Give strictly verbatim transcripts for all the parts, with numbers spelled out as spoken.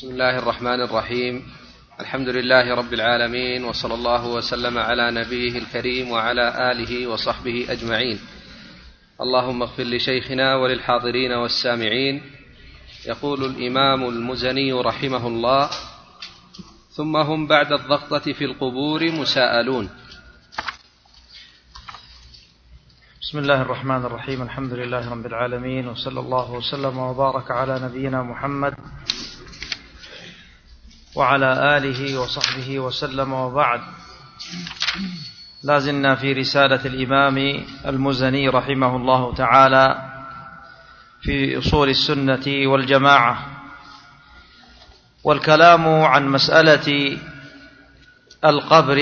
بسم الله الرحمن الرحيم. الحمد لله رب العالمين، وصلى الله وسلم على نبيه الكريم وعلى آله وصحبه أجمعين. اللهم اغفر لشيخنا وللحاضرين والسامعين. يقول الإمام المزني رحمه الله: ثم هم بعد الضغطة في القبور مساءلون. بسم الله الرحمن الرحيم. الحمد لله رب العالمين، وصلى الله وسلم وبارك على نبينا محمد وعلى آله وصحبه وسلم، وبعد. لازلنا في رسالة الإمام المزني رحمه الله تعالى في أصول السنة والجماعة، والكلام عن مسألة القبر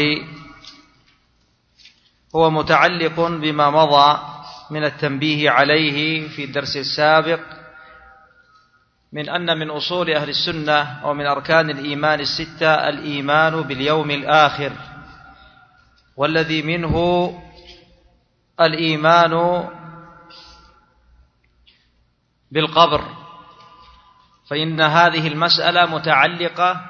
هو متعلق بما مضى من التنبيه عليه في الدرس السابق، من أن من أصول أهل السنة ومن أركان الإيمان الستة الإيمان باليوم الآخر، والذي منه الإيمان بالقبر، فإن هذه المسألة متعلقة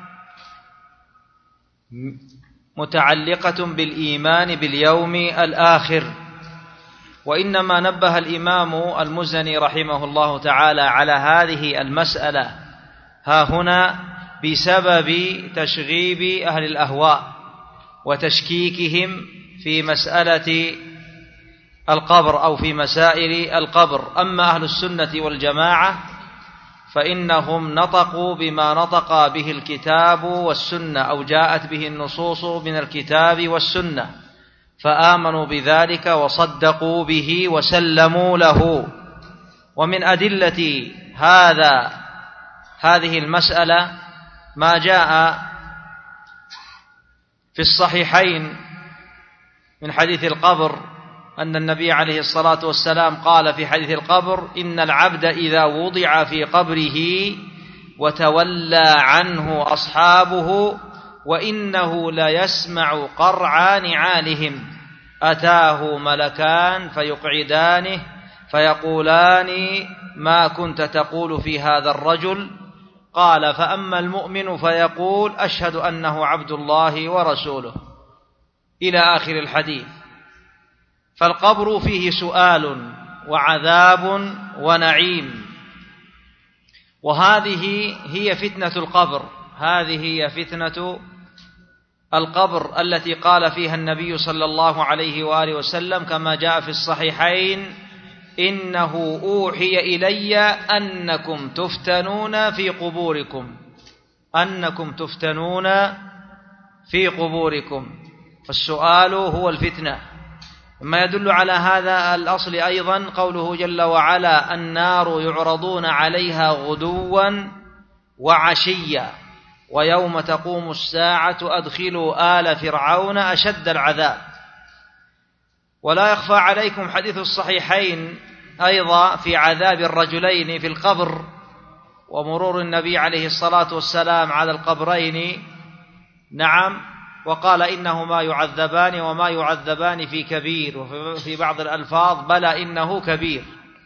متعلقة بالإيمان باليوم الآخر. وإنما نبه الإمام المزني رحمه الله تعالى على هذه المسألة ها هنا بسبب تشغيب أهل الأهواء وتشكيكهم في مسألة القبر أو في مسائل القبر. أما أهل السنة والجماعة فإنهم نطقوا بما نطق به الكتاب والسنة، أو جاءت به النصوص من الكتاب والسنة، فآمنوا بذلك وصدقوا به وسلموا له. ومن أدلة هذا هذه المسألة ما جاء في الصحيحين من حديث القبر، أن النبي عليه الصلاة والسلام قال في حديث القبر: إن العبد إذا وضع في قبره وتولى عنه أصحابه وإنه لا يسمع قرع نعالهم أتاه ملكان فيقعدانه فيقولان: ما كنت تقول في هذا الرجل؟ قال: فأما المؤمن فيقول: أشهد أنه عبد الله ورسوله، إلى آخر الحديث. فالقبر فيه سؤال وعذاب ونعيم، وهذه هي فتنة القبر، هذه هي فتنة القبر التي قال فيها النبي صلى الله عليه وآله وسلم كما جاء في الصحيحين: إنه أوحي إلي أنكم تفتنون في قبوركم أنكم تفتنون في قبوركم. فالسؤال هو الفتنة. ما يدل على هذا الأصل أيضا قوله جل وعلا: النار يعرضون عليها غدوا وعشيا ويوم تقوم الساعة أدخلوا آل فرعون أشد العذاب. ولا يخفى عليكم حديث الصحيحين أيضا في عذاب الرجلين في القبر، ومرور النبي عليه الصلاة والسلام على القبرين، نعم، وقال: إنهما يعذبان وما يعذبان في كبير، وفي بعض الألفاظ: بلى إنه كبير.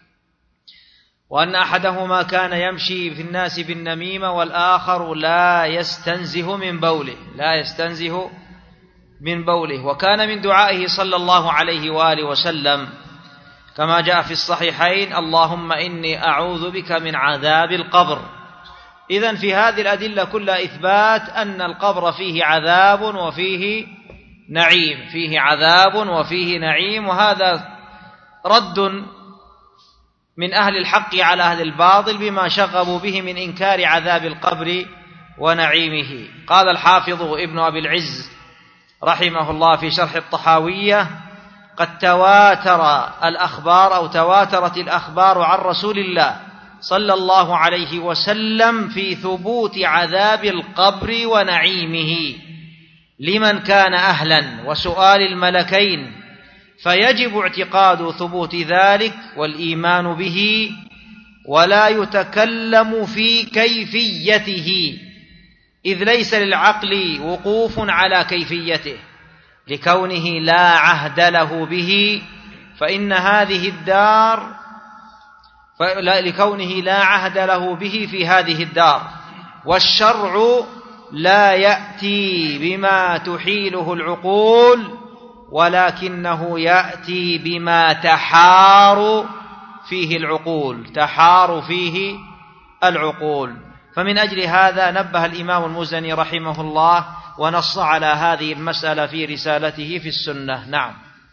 وأن أحدهما كان يمشي في الناس بالنميمة والآخر لا يستنزه من بوله لا يستنزه من بوله. وكان من دعائه صلى الله عليه وآله وسلم كما جاء في الصحيحين: اللهم إني أعوذ بك من عذاب القبر. إذن في هذه الأدلة كلها إثبات أن القبر فيه عذاب وفيه نعيم، فيه عذاب وفيه نعيم. وهذا رد من أهل الحق على أهل الباطل بما شغبوا به من إنكار عذاب القبر ونعيمه. قال الحافظ ابن أبي العز رحمه الله في شرح الطحاوية: قد تواتر الأخبار أو تواترت الأخبار عن رسول الله صلى الله عليه وسلم في ثبوت عذاب القبر ونعيمه لمن كان أهلا وسؤال الملكين، فيجب اعتقاد ثبوت ذلك والإيمان به، ولا يتكلم في كيفيته، إذ ليس للعقل وقوف على كيفيته لكونه لا عهد له به، فإن هذه الدار لكونه لا عهد له به في هذه الدار، والشرع لا يأتي بما تحيله العقول ولكنه يأتي بما تحار فيه العقول تحار فيه العقول. فمن أجل هذا نبه الإمام المزني رحمه الله ونص على هذه المسألة في رسالته في السنة. نعم.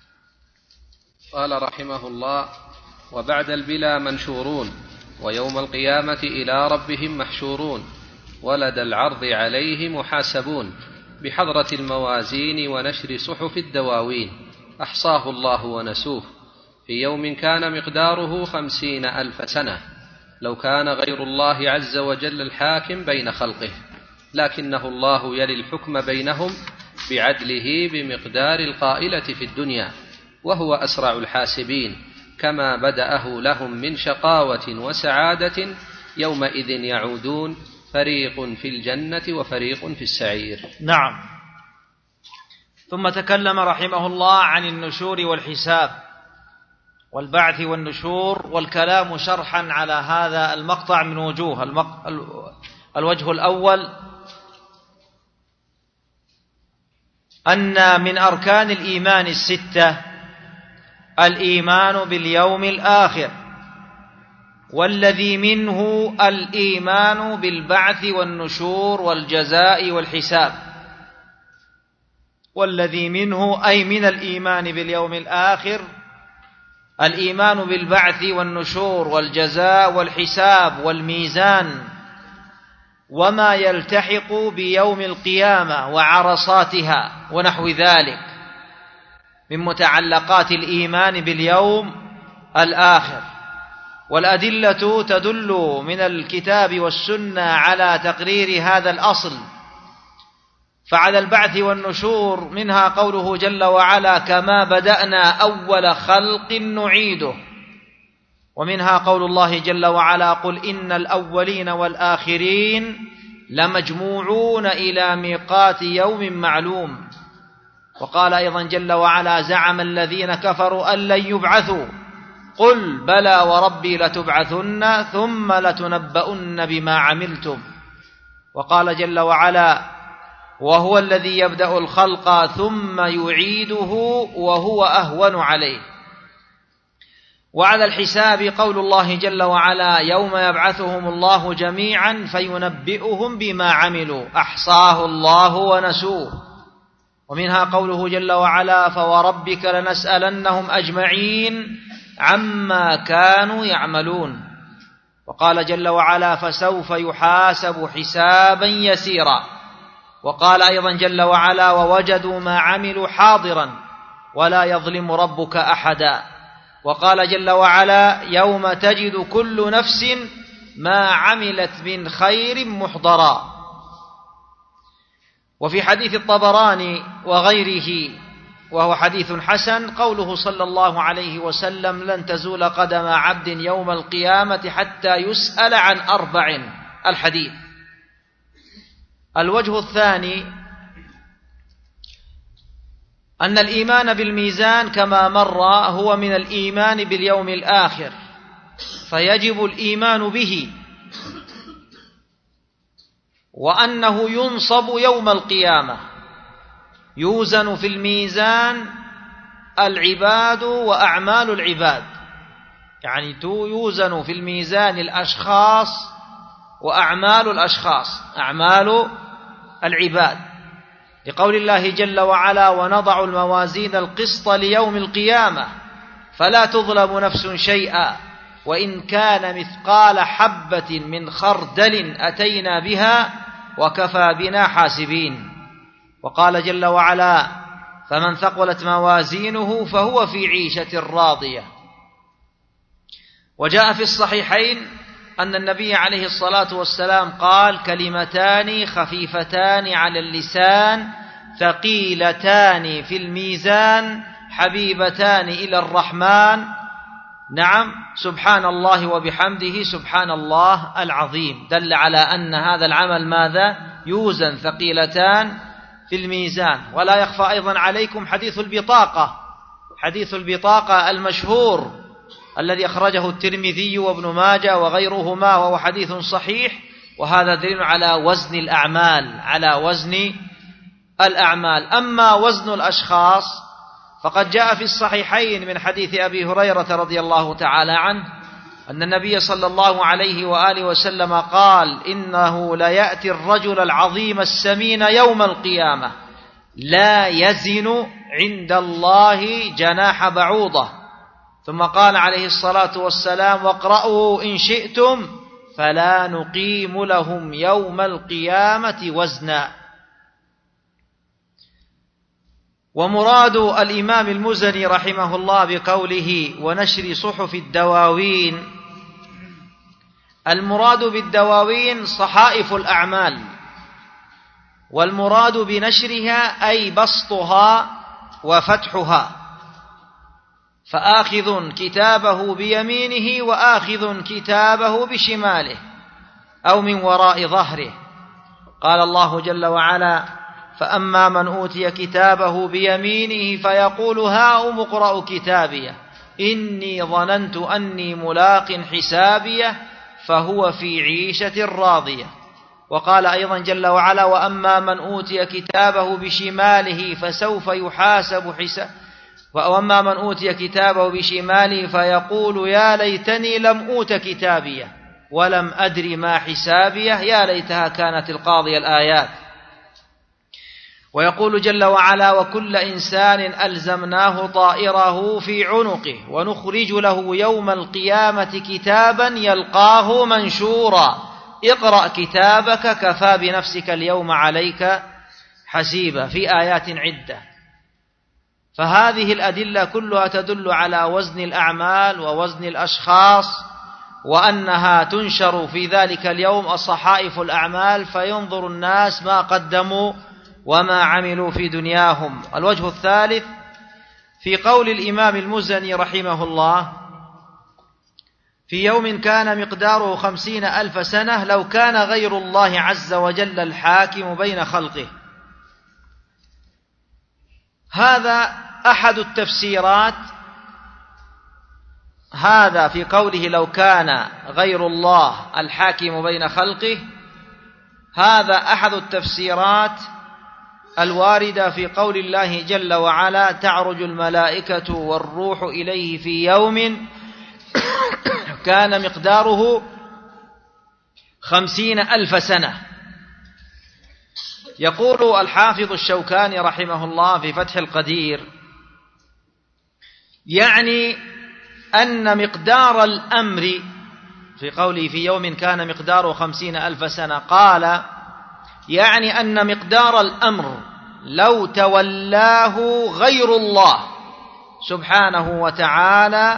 قال رحمه الله: وبعد البلا منشورون، ويوم القيامة إلى ربهم محشورون، ولدى العرض عليه محاسبون، بحضرة الموازين ونشر صحف الدواوين، أحصاه الله ونسوه، في يوم كان مقداره خمسين ألف سنة، لو كان غير الله عز وجل الحاكم بين خلقه، لكنه الله يلي الحكم بينهم بعدله بمقدار القائلة في الدنيا، وهو أسرع الحاسبين، كما بدأه لهم من شقاوة وسعادة يومئذ يعودون، فريق في الجنة وفريق في السعير. نعم. ثم تكلم رحمه الله عن النشور والحساب والبعث والنشور، والكلام شرحا على هذا المقطع من وجوه. المق... الوجه الأول أن من أركان الإيمان الستة الإيمان باليوم الآخر، والذي منه الإيمان بالبعث والنشور والجزاء والحساب، والذي منه أي من الإيمان باليوم الآخر الإيمان بالبعث والنشور والجزاء والحساب والميزان وما يلتحق بيوم القيامة وعرصاتها ونحو ذلك من متعلقات الإيمان باليوم الآخر. والأدلة تدل من الكتاب والسنة على تقرير هذا الأصل. فعلى البعث والنشور منها قوله جل وعلا: كما بدأنا أول خلق نعيده. ومنها قول الله جل وعلا: قل إن الأولين والآخرين لمجموعون إلى ميقات يوم معلوم. وقال أيضا جل وعلا: زعم الذين كفروا أن لن يبعثوا قل بلى وربي لتبعثن ثم لتنبؤن بما عملتم. وقال جل وعلا: وهو الذي يبدأ الخلق ثم يعيده وهو أهون عليه. وعلى الحساب قول الله جل وعلا: يوم يبعثهم الله جميعا فينبئهم بما عملوا أحصاه الله ونسوه. ومنها قوله جل وعلا: فوربك لنسألنهم أجمعين عما كانوا يعملون. وقال جل وعلا: فسوف يحاسب حسابا يسيرا. وقال أيضا جل وعلا: ووجدوا ما عملوا حاضرا ولا يظلم ربك أحدا. وقال جل وعلا: يوم تجد كل نفس ما عملت من خير محضرا. وفي حديث الطبراني وغيره وهو حديث حسن قوله صلى الله عليه وسلم: لن تزول قدم عبد يوم القيامة حتى يسأل عن أربع. الحديث. الوجه الثاني أن الإيمان بالميزان كما مر هو من الإيمان باليوم الآخر، فيجب الإيمان به، وأنه ينصب يوم القيامة، يوزن في الميزان العباد وأعمال العباد، يعني يوزن في الميزان الأشخاص وأعمال الأشخاص، أعمال العباد، لقول الله جل وعلا: ونضع الموازين القسط ليوم القيامة فلا تظلم نفس شيئا وإن كان مثقال حبة من خردل أتينا بها وكفى بنا حاسبين. وقال جل وعلا: فمن ثقلت موازينه فهو في عيشة راضية. وجاء في الصحيحين أن النبي عليه الصلاة والسلام قال: كلمتان خفيفتان على اللسان ثقيلتان في الميزان حبيبتان إلى الرحمن، نعم، سبحان الله وبحمده سبحان الله العظيم. دل على أن هذا العمل ماذا؟ يوزن، ثقيلتان في الميزان. ولا يخفى أيضا عليكم حديث البطاقة، حديث البطاقة المشهور الذي أخرجه الترمذي وابن ماجه وغيرهما، وهو حديث صحيح، وهذا دليل على وزن الأعمال على وزن الأعمال. أما وزن الأشخاص فقد جاء في الصحيحين من حديث أبي هريرة رضي الله تعالى عنه أن النبي صلى الله عليه وآله وسلم قال: إنه ليأتي الرجل العظيم السمين يوم القيامة لا يزن عند الله جناح بعوضة. ثم قال عليه الصلاة والسلام: واقرأوا إن شئتم فلا نقيم لهم يوم القيامة وزنا. ومراد الإمام المزني رحمه الله بقوله ونشر صحف الدواوين، المراد بالدواوين صحائف الأعمال، والمراد بنشرها أي بسطها وفتحها، فآخذ كتابه بيمينه وآخذ كتابه بشماله أو من وراء ظهره. قال الله جل وعلا: فأما من أوتي كتابه بيمينه فيقول هاؤم اقرءوا كتابيه إني ظننت أني ملاق حسابيه فهو في عيشة راضية. وقال أيضا جل وعلا: وأما من أوتي كتابه بشماله فسوف يحاسب حساب وأما من أوتي كتابه بشماله فيقول يا ليتني لم أوت كتابيه ولم أدر ما حسابيه يا ليتها كانت القاضية. الآيات. ويقول جل وعلا: وكل إنسان ألزمناه طائره في عنقه ونخرج له يوم القيامة كتابا يلقاه منشورا اقرأ كتابك كفى بنفسك اليوم عليك حسيبا، في آيات عدة. فهذه الأدلة كلها تدل على وزن الأعمال ووزن الأشخاص، وأنها تنشر في ذلك اليوم صحائف الأعمال فينظر الناس ما قدموا وما عملوا في دنياهم. الوجه الثالث في قول الإمام المزني رحمه الله: في يوم كان مقداره خمسين ألف سنة لو كان غير الله عز وجل الحاكم بين خلقه. هذا أحد التفسيرات، هذا في قوله لو كان غير الله الحاكم بين خلقه، هذا أحد التفسيرات الواردة في قول الله جل وعلا: تعرج الملائكة والروح إليه في يوم كان مقداره خمسين ألف سنة. يقول الحافظ الشوكاني رحمه الله في فتح القدير: يعني أن مقدار الأمر في قوله في يوم كان مقداره خمسين ألف سنة، قال يعني أن مقدار الأمر لو تولاه غير الله سبحانه وتعالى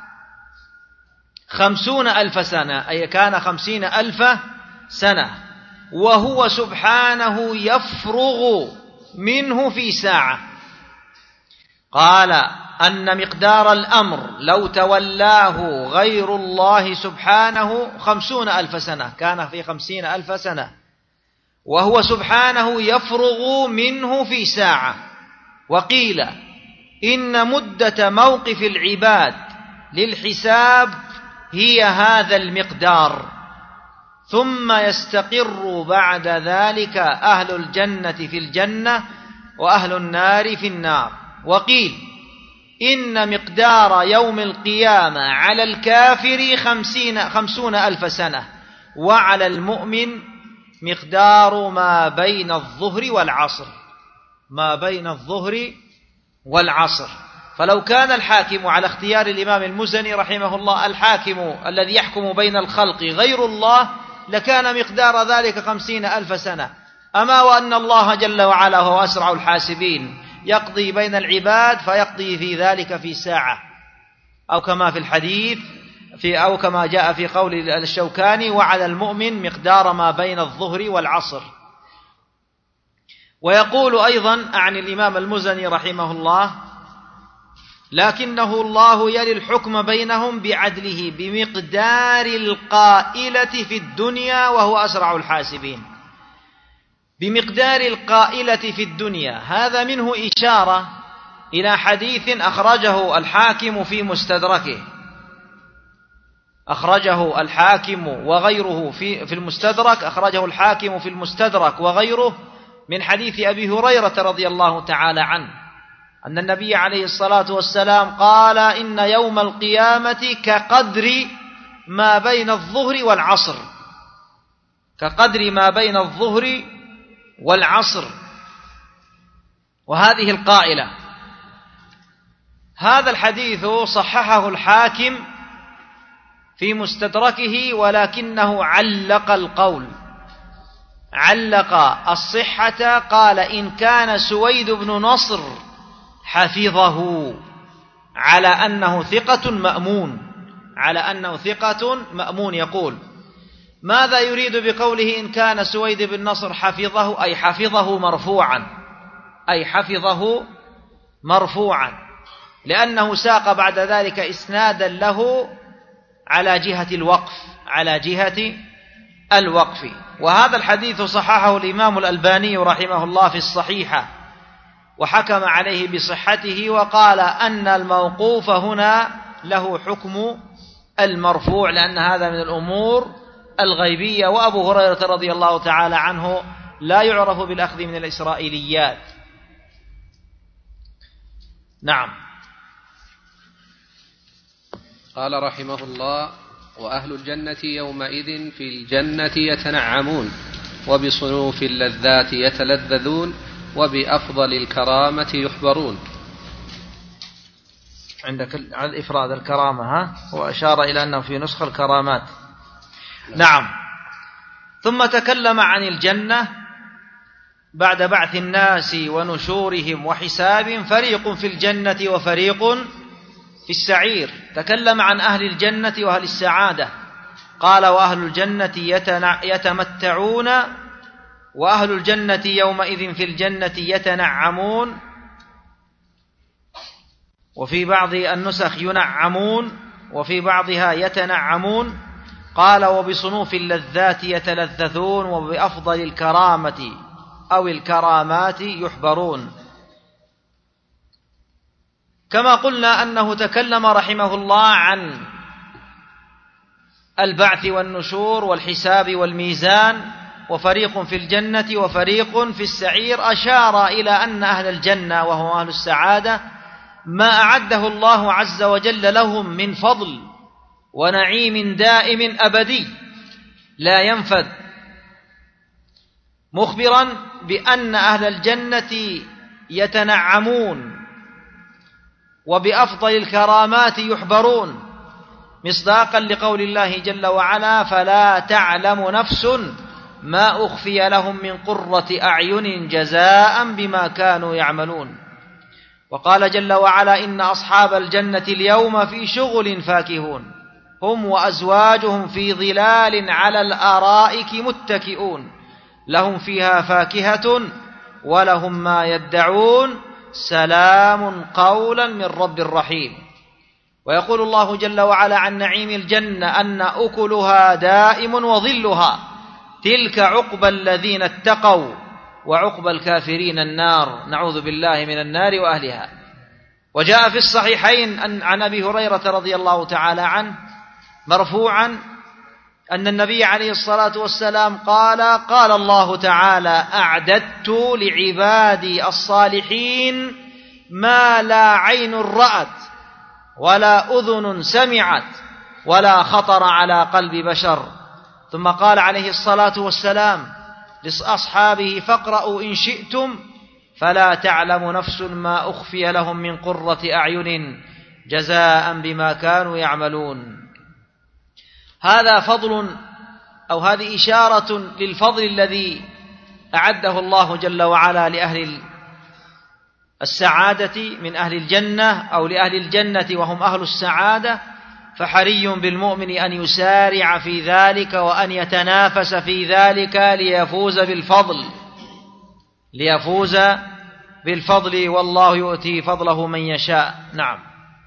خمسون ألف سنة، أي كان خمسين ألف سنة، وهو سبحانه يفرغ منه في ساعة. قال أن مقدار الأمر لو تولاه غير الله سبحانه خمسون ألف سنة، كان في خمسين ألف سنة، وهو سبحانه يفرغ منه في ساعة. وقيل إن مدة موقف العباد للحساب هي هذا المقدار، ثم يستقر بعد ذلك أهل الجنة في الجنة وأهل النار في النار. وقيل إن مقدار يوم القيامة على الكافر خمسين خمسون ألف سنة، وعلى المؤمن مقدار ما بين الظهر والعصر، ما بين الظهر والعصر. فلو كان الحاكم على اختيار الإمام المزني رحمه الله الحاكم الذي يحكم بين الخلق غير الله لكان مقدار ذلك خمسين ألف سنة. أما وأن الله جل وعلا هو أسرع الحاسبين يقضي بين العباد فيقضي في ذلك في ساعة، أو كما في الحديث في أو كما جاء في قول الشوكاني: وعلى المؤمن مقدار ما بين الظهر والعصر. ويقول أيضا عن الإمام المزني رحمه الله: لكنه الله يلي الحكم بينهم بعدله بمقدار القائلة في الدنيا وهو أسرع الحاسبين. بمقدار القائلة في الدنيا، هذا منه إشارة إلى حديث أخرجه الحاكم في مستدركه أخرجه الحاكم وغيره في في المستدرك أخرجه الحاكم في المستدرك وغيره من حديث أبي هريرة رضي الله تعالى عنه أن النبي عليه الصلاة والسلام قال إن يوم القيامة كقدر ما بين الظهر والعصر كقدر ما بين الظهر والعصر. وهذه القائلة هذا الحديث صححه الحاكم في مستدركه ولكنه علق القول علق الصحة قال إن كان سويد بن نصر حفظه على أنه ثقة مأمون على أنه ثقة مأمون. يقول ماذا يريد بقوله إن كان سويد بن نصر حفظه أي حفظه مرفوعا أي حفظه مرفوعا لأنه ساق بعد ذلك إسنادا له على جهة الوقف على جهة الوقف. وهذا الحديث صححه الإمام الألباني رحمه الله في الصحيحة وحكم عليه بصحته وقال أن الموقوف هنا له حكم المرفوع لأن هذا من الأمور الغيبية. وأبو هريرة رضي الله تعالى عنه لا يعرف بالأخذ من الإسرائيليات. نعم. قال رحمه الله وأهل الجنة يومئذ في الجنة يتنعمون وبصنوف اللذات يتلذذون وبأفضل الكرامة يحبرون. عندك على الإفراد الكرامة ها وأشار إلى أنه في نسخة الكرامات. نعم. ثم تكلم عن الجنة بعد بعث الناس ونشورهم وحساب فريق في الجنة وفريق في السعير. تكلم عن أهل الجنة وأهل السعادة قال وأهل الجنة يتمتعون وأهل الجنة يومئذ في الجنة يتنعمون وفي بعض النسخ ينعمون وفي بعضها يتنعمون. قال وبصنوف اللذات يتلذذون وبأفضل الكرامة أو الكرامات يحبرون. كما قلنا أنه تكلم رحمه الله عن البعث والنشور والحساب والميزان وفريق في الجنة وفريق في السعير. أشار إلى أن أهل الجنة وهم أهل السعادة ما أعده الله عز وجل لهم من فضل ونعيم دائم أبدي لا ينفد مخبرا بأن أهل الجنة يتنعمون وبأفضل الكرامات يحبرون مصداقا لقول الله جل وعلا فلا تعلم نفس ما أخفي لهم من قرة أعين جزاء بما كانوا يعملون. وقال جل وعلا إن أصحاب الجنة اليوم في شغل فاكهون هم وأزواجهم في ظلال على الأرائك متكئون لهم فيها فاكهة ولهم ما يدعون سلام قولا من رب رحيم. ويقول الله جل وعلا عن نعيم الجنة أن أكلها دائم وظلها تلك عقبى الذين اتقوا وعقبى الكافرين النار نعوذ بالله من النار وأهلها. وجاء في الصحيحين عن أبي هريرة رضي الله تعالى عنه مرفوعا أن النبي عليه الصلاة والسلام قال قال الله تعالى أعددت لعبادي الصالحين ما لا عين رأت ولا أذن سمعت ولا خطر على قلب بشر. ثم قال عليه الصلاة والسلام لأصحابه فاقرأوا إن شئتم فلا تعلم نفس ما أخفي لهم من قرة أعين جزاء بما كانوا يعملون. هذا فضل أو هذه إشارة للفضل الذي أعده الله جل وعلا لأهل السعادة من أهل الجنة أو لأهل الجنة وهم أهل السعادة. فحري بالمؤمن أن يسارع في ذلك وأن يتنافس في ذلك ليفوز بالفضل ليفوز بالفضل والله يؤتي فضله من يشاء. نعم.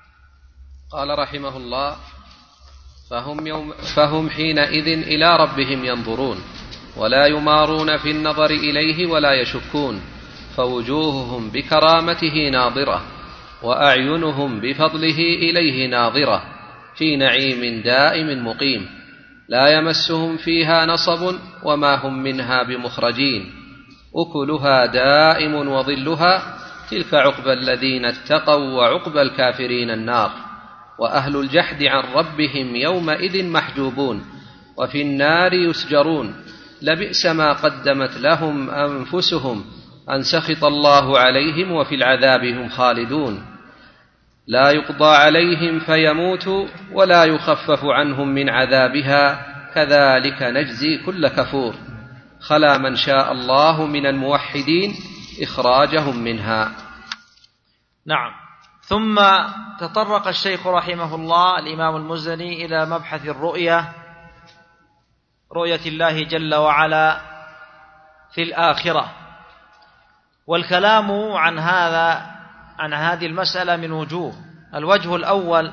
قال رحمه الله فهم, يوم فهم حينئذ إلى ربهم ينظرون ولا يمارون في النظر إليه ولا يشكون فوجوههم بكرامته ناظرة وأعينهم بفضله إليه ناظرة في نعيم دائم مقيم لا يمسهم فيها نصب وما هم منها بمخرجين أكلها دائم وظلها تلك عقبى الذين اتقوا وعقبى الكافرين النار وأهل الجحد عن ربهم يومئذ محجوبون وفي النار يسجرون لبئس ما قدمت لهم أنفسهم أن سخط الله عليهم وفي العذاب هم خالدون لا يقضى عليهم فيموتوا ولا يخفف عنهم من عذابها كذلك نجزي كل كفور خلا من شاء الله من الموحدين إخراجهم منها. نعم. ثم تطرق الشيخ رحمه الله الإمام المزني إلى مبحث الرؤية، رؤية الله جل وعلا في الآخرة، والكلام عن هذا عن هذه المسألة من وجوه. الوجه الأول: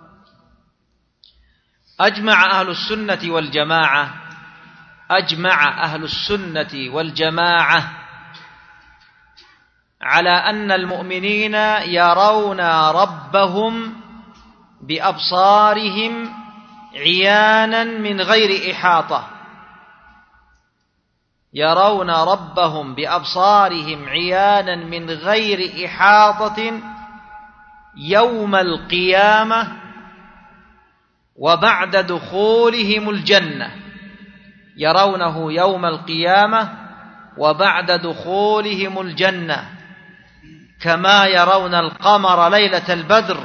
أجمع أهل السنة والجماعة أجمع أهل السنة والجماعة على أن المؤمنين يرون ربهم بأبصارهم عيانا من غير إحاطة يرون ربهم بأبصارهم عيانا من غير إحاطة يوم القيامة وبعد دخولهم الجنة، يرونه يوم القيامة وبعد دخولهم الجنة كما يرون القمر ليلة البدر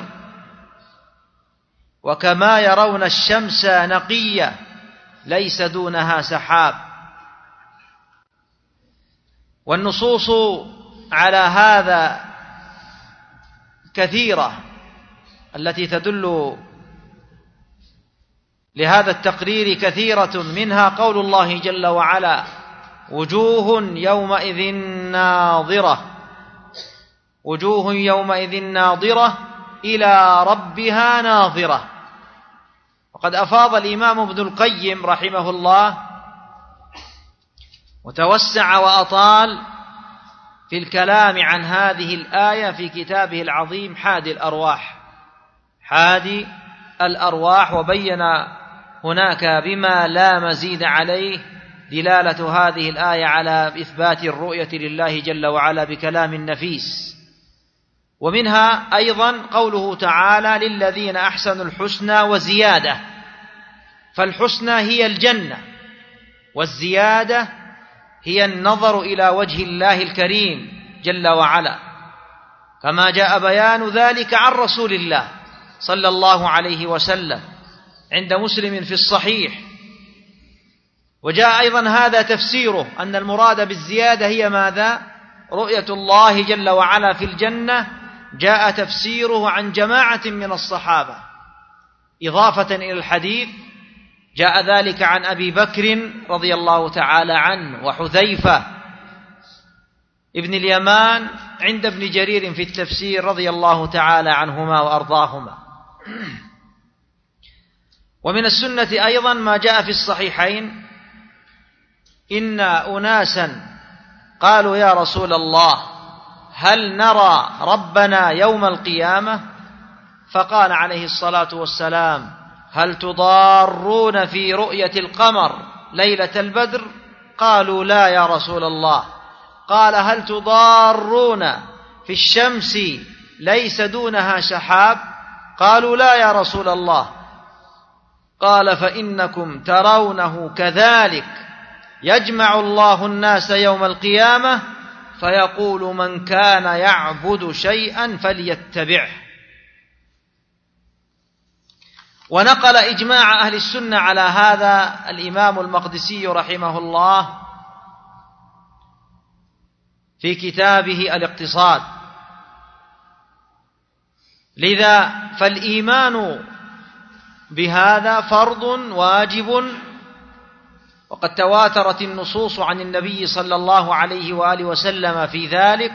وكما يرون الشمس نقية ليس دونها سحاب. والنصوص على هذا كثيرة التي تدل لهذا التقرير كثيرة، منها قول الله جل وعلا: وجوه يومئذ ناظرة وجوه يومئذ ناظرة إلى ربها ناظرة. وقد أفاض الإمام ابن القيم رحمه الله وتوسع وأطال في الكلام عن هذه الآية في كتابه العظيم حادي الأرواح حادي الأرواح وبين هناك بما لا مزيد عليه دلالة هذه الآية على إثبات الرؤية لله جل وعلا بكلام نفيس. ومنها أيضا قوله تعالى: للذين أحسنوا الحسنى وزيادة، فالحسنى هي الجنة والزيادة هي النظر إلى وجه الله الكريم جل وعلا، كما جاء بيان ذلك عن رسول الله صلى الله عليه وسلم عند مسلم في الصحيح. وجاء أيضا هذا تفسيره أن المراد بالزيادة هي ماذا؟ رؤية الله جل وعلا في الجنة. جاء تفسيره عن جماعة من الصحابة إضافة إلى الحديث، جاء ذلك عن أبي بكر رضي الله تعالى عنه وحذيفة ابن اليمان عند ابن جرير في التفسير رضي الله تعالى عنهما وأرضاهما. ومن السنة أيضا ما جاء في الصحيحين: إن أناسا قالوا يا رسول الله هل نرى ربنا يوم القيامة؟ فقال عليه الصلاة والسلام: هل تضارون في رؤية القمر ليلة البدر؟ قالوا لا يا رسول الله. قال: هل تضارون في الشمس ليس دونها سحاب؟ قالوا لا يا رسول الله. قال: فإنكم ترونه كذلك يجمع الله الناس يوم القيامة فيقول من كان يعبد شيئا فليتبعه. ونقل إجماع أهل السنة على هذا الإمام المقدسي رحمه الله في كتابه الاقتصاد. لذا فالإيمان بهذا فرض واجب، وقد تواترت النصوص عن النبي صلى الله عليه وآله وسلم في ذلك،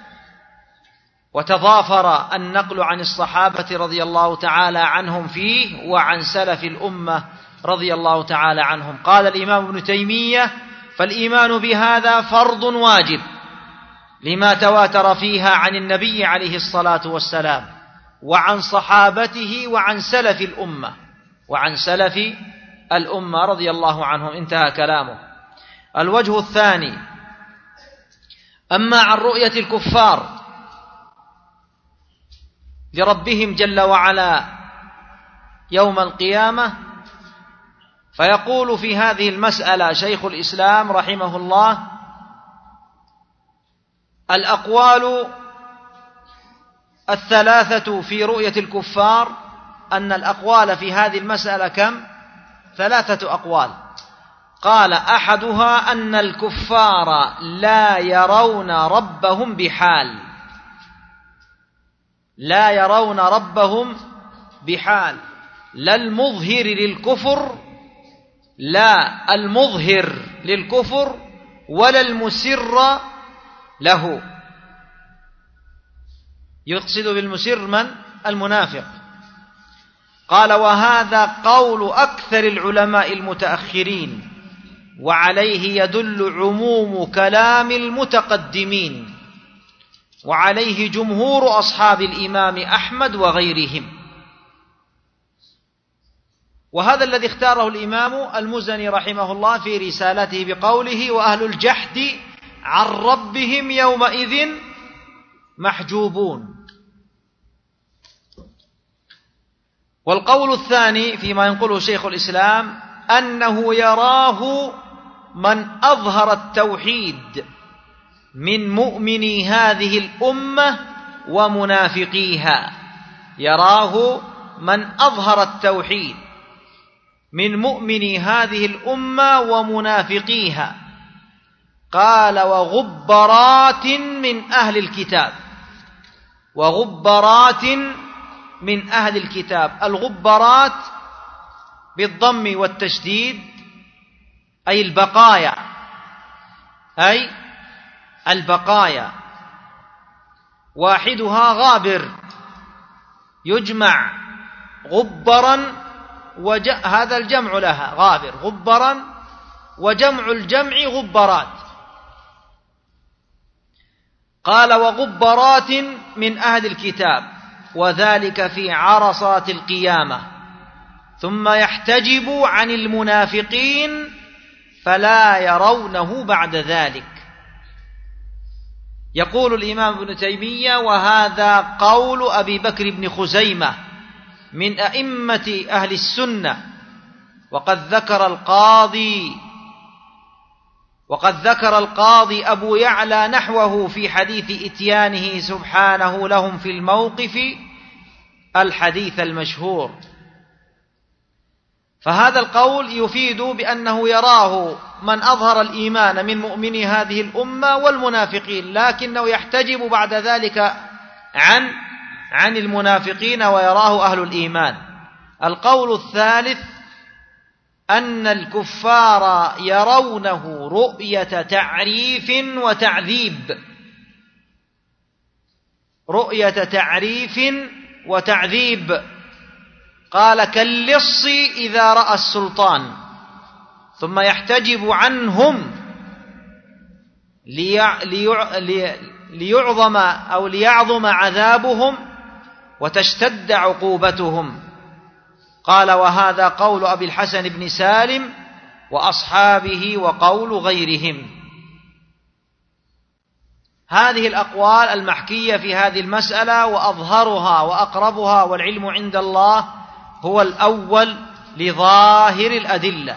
وتضافر النقل عن الصحابة رضي الله تعالى عنهم فيه وعن سلف الأمة رضي الله تعالى عنهم. قال الإمام ابن تيمية: فالإيمان بهذا فرض واجب لما تواتر فيها عن النبي عليه الصلاة والسلام. وعن صحابته وعن سلف الأمة وعن سلف الأمة رضي الله عنهم. انتهى كلامه. الوجه الثاني: أما عن رؤية الكفار لربهم جل وعلا يوم القيامة، فيقول في هذه المسألة شيخ الإسلام رحمه الله: الأقوال الثلاثة في رؤية الكفار، أن الأقوال في هذه المسألة كم؟ ثلاثة أقوال. قال: أحدها أن الكفار لا يرون ربهم بحال، لا يرون ربهم بحال، لا المظهر للكفر لا المظهر للكفر ولا المسر له. يقصد بالمسر من؟ المنافق. قال: وهذا قول أكثر العلماء المتأخرين، وعليه يدل عموم كلام المتقدمين، وعليه جمهور أصحاب الإمام أحمد وغيرهم. وهذا الذي اختاره الإمام المزني رحمه الله في رسالته بقوله: وأهل الجحد عن ربهم يومئذ محجوبون. والقول الثاني فيما ينقله شيخ الإسلام أنه يراه من أظهر التوحيد من مؤمني هذه الأمة ومنافقيها، يراه من أظهر التوحيد من مؤمني هذه الأمة ومنافقيها. قال: وغبرات من أهل الكتاب، وغبرات من أهل الكتاب. الغبرات بالضم والتشديد أي البقايا، أي البقايا. واحدها غابر، يجمع غبرا وج... هذا الجمع لها غابر غبرا، وجمع الجمع غبرات. قال: وغبرات من أهل الكتاب، وذلك في عرصات القيامة، ثم يحتجب عن المنافقين فلا يرونه بعد ذلك. يقول الإمام ابن تيمية: وهذا قول أبي بكر بن خزيمة من أئمة أهل السنة، وقد ذكر القاضي وقد ذكر القاضي أبو يعلى نحوه في حديث إتيانه سبحانه لهم في الموقف الحديث المشهور. فهذا القول يفيد بأنه يراه من أظهر الإيمان من مؤمني هذه الأمة والمنافقين، لكنه يحتجب بعد ذلك عن عن المنافقين ويراه أهل الإيمان. القول الثالث أن الكفار يرونه رؤية تعريف وتعذيب، رؤية تعريف وتعذيب. قال: كاللص إذا رأى السلطان، ثم يحتجب عنهم ليع... ليع... ليعظم أو ليعظم عذابهم وتشتد عقوبتهم. قال: وهذا قول أبي الحسن بن سالم وأصحابه وقول غيرهم. هذه الأقوال المحكية في هذه المسألة، وأظهرها وأقربها والعلم عند الله هو الأول لظاهر الأدلة.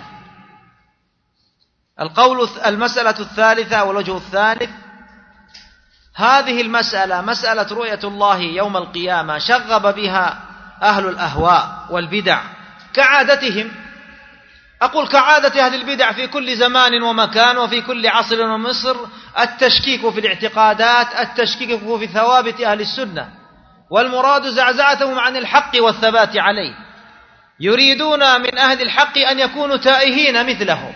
القول المسألة الثالثة والوجه الثالث: هذه المسألة مسألة رؤية الله يوم القيامة شغب بها أهل الأهواء والبدع كعادتهم. أقول كعادة أهل البدع في كل زمان ومكان وفي كل عصر ومصر، التشكيك في الاعتقادات، التشكيك في ثوابت أهل السنة، والمراد زعزعتهم عن الحق والثبات عليه. يريدون من أهل الحق أن يكونوا تائهين مثلهم،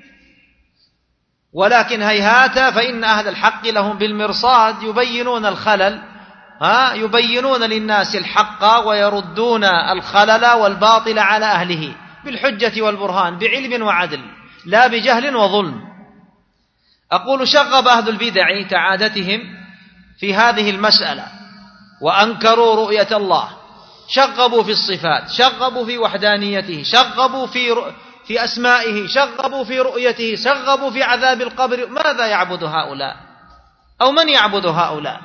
ولكن هيهات، فإن أهل الحق لهم بالمرصاد يبينون الخلل، ها يبينون للناس الحق ويردون الخلل والباطل على أهله بالحجة والبرهان، بعلم وعدل، لا بجهل وظلم. أقول شغب أهل البدع كعادتهم في هذه المسألة، وأنكروا رؤية الله، شغبوا في الصفات، شغبوا في وحدانيته، شغبوا في ر... في أسمائه، شغبوا في رؤيته، شغبوا في عذاب القبر. ماذا يعبد هؤلاء؟ أو من يعبد هؤلاء؟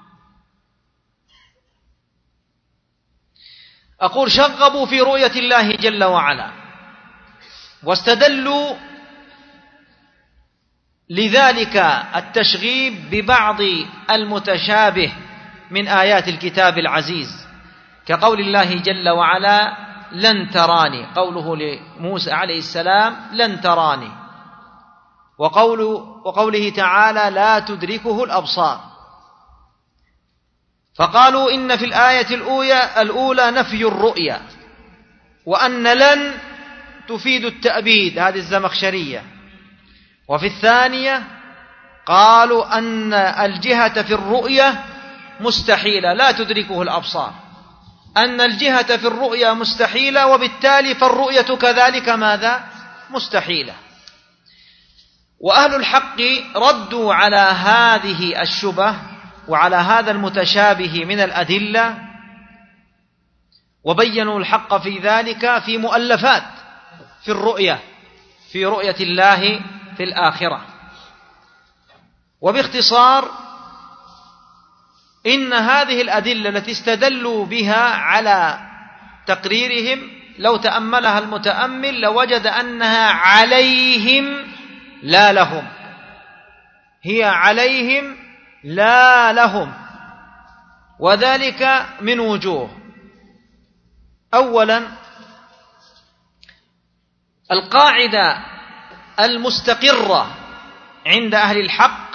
أقول شغبوا في رؤية الله جل وعلا، واستدلوا لذلك التشغيب ببعض المتشابه من آيات الكتاب العزيز، كقول الله جل وعلا لن تراني، قوله لموسى عليه السلام لن تراني، وقول وقوله تعالى لا تدركه الأبصار. فقالوا إن في الآية الأولى, الأولى نفي الرؤيا، وأن لن تفيد التأبيد، هذه الزمخشرية. وفي الثانية قالوا أن الجهة في الرؤية مستحيلة لا تدركه الأبصار، أن الجهة في الرؤيا مستحيلة، وبالتالي فالرؤية كذلك ماذا؟ مستحيلة. وأهل الحق ردوا على هذه الشبه وعلى هذا المتشابه من الأدلة، وبينوا الحق في ذلك في مؤلفات في الرؤية، في رؤية الله في الآخرة. وباختصار إن هذه الأدلة التي استدلوا بها على تقريرهم لو تأملها المتأمل لوجد أنها عليهم لا لهم، هي عليهم لا لهم، وذلك من وجوه. أولا، القاعدة المستقرة عند أهل الحق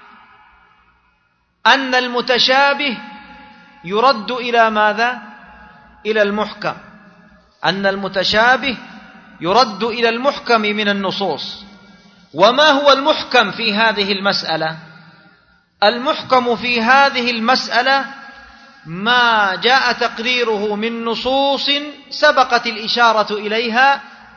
أن المتشابه يرد إلى ماذا؟ إلى المحكم، أن المتشابه يرد إلى المحكم من النصوص. وما هو المحكم في هذه المسألة؟ المحكم في هذه المسألة ما جاء تقريره من نصوص سبقت الإشارة إليها،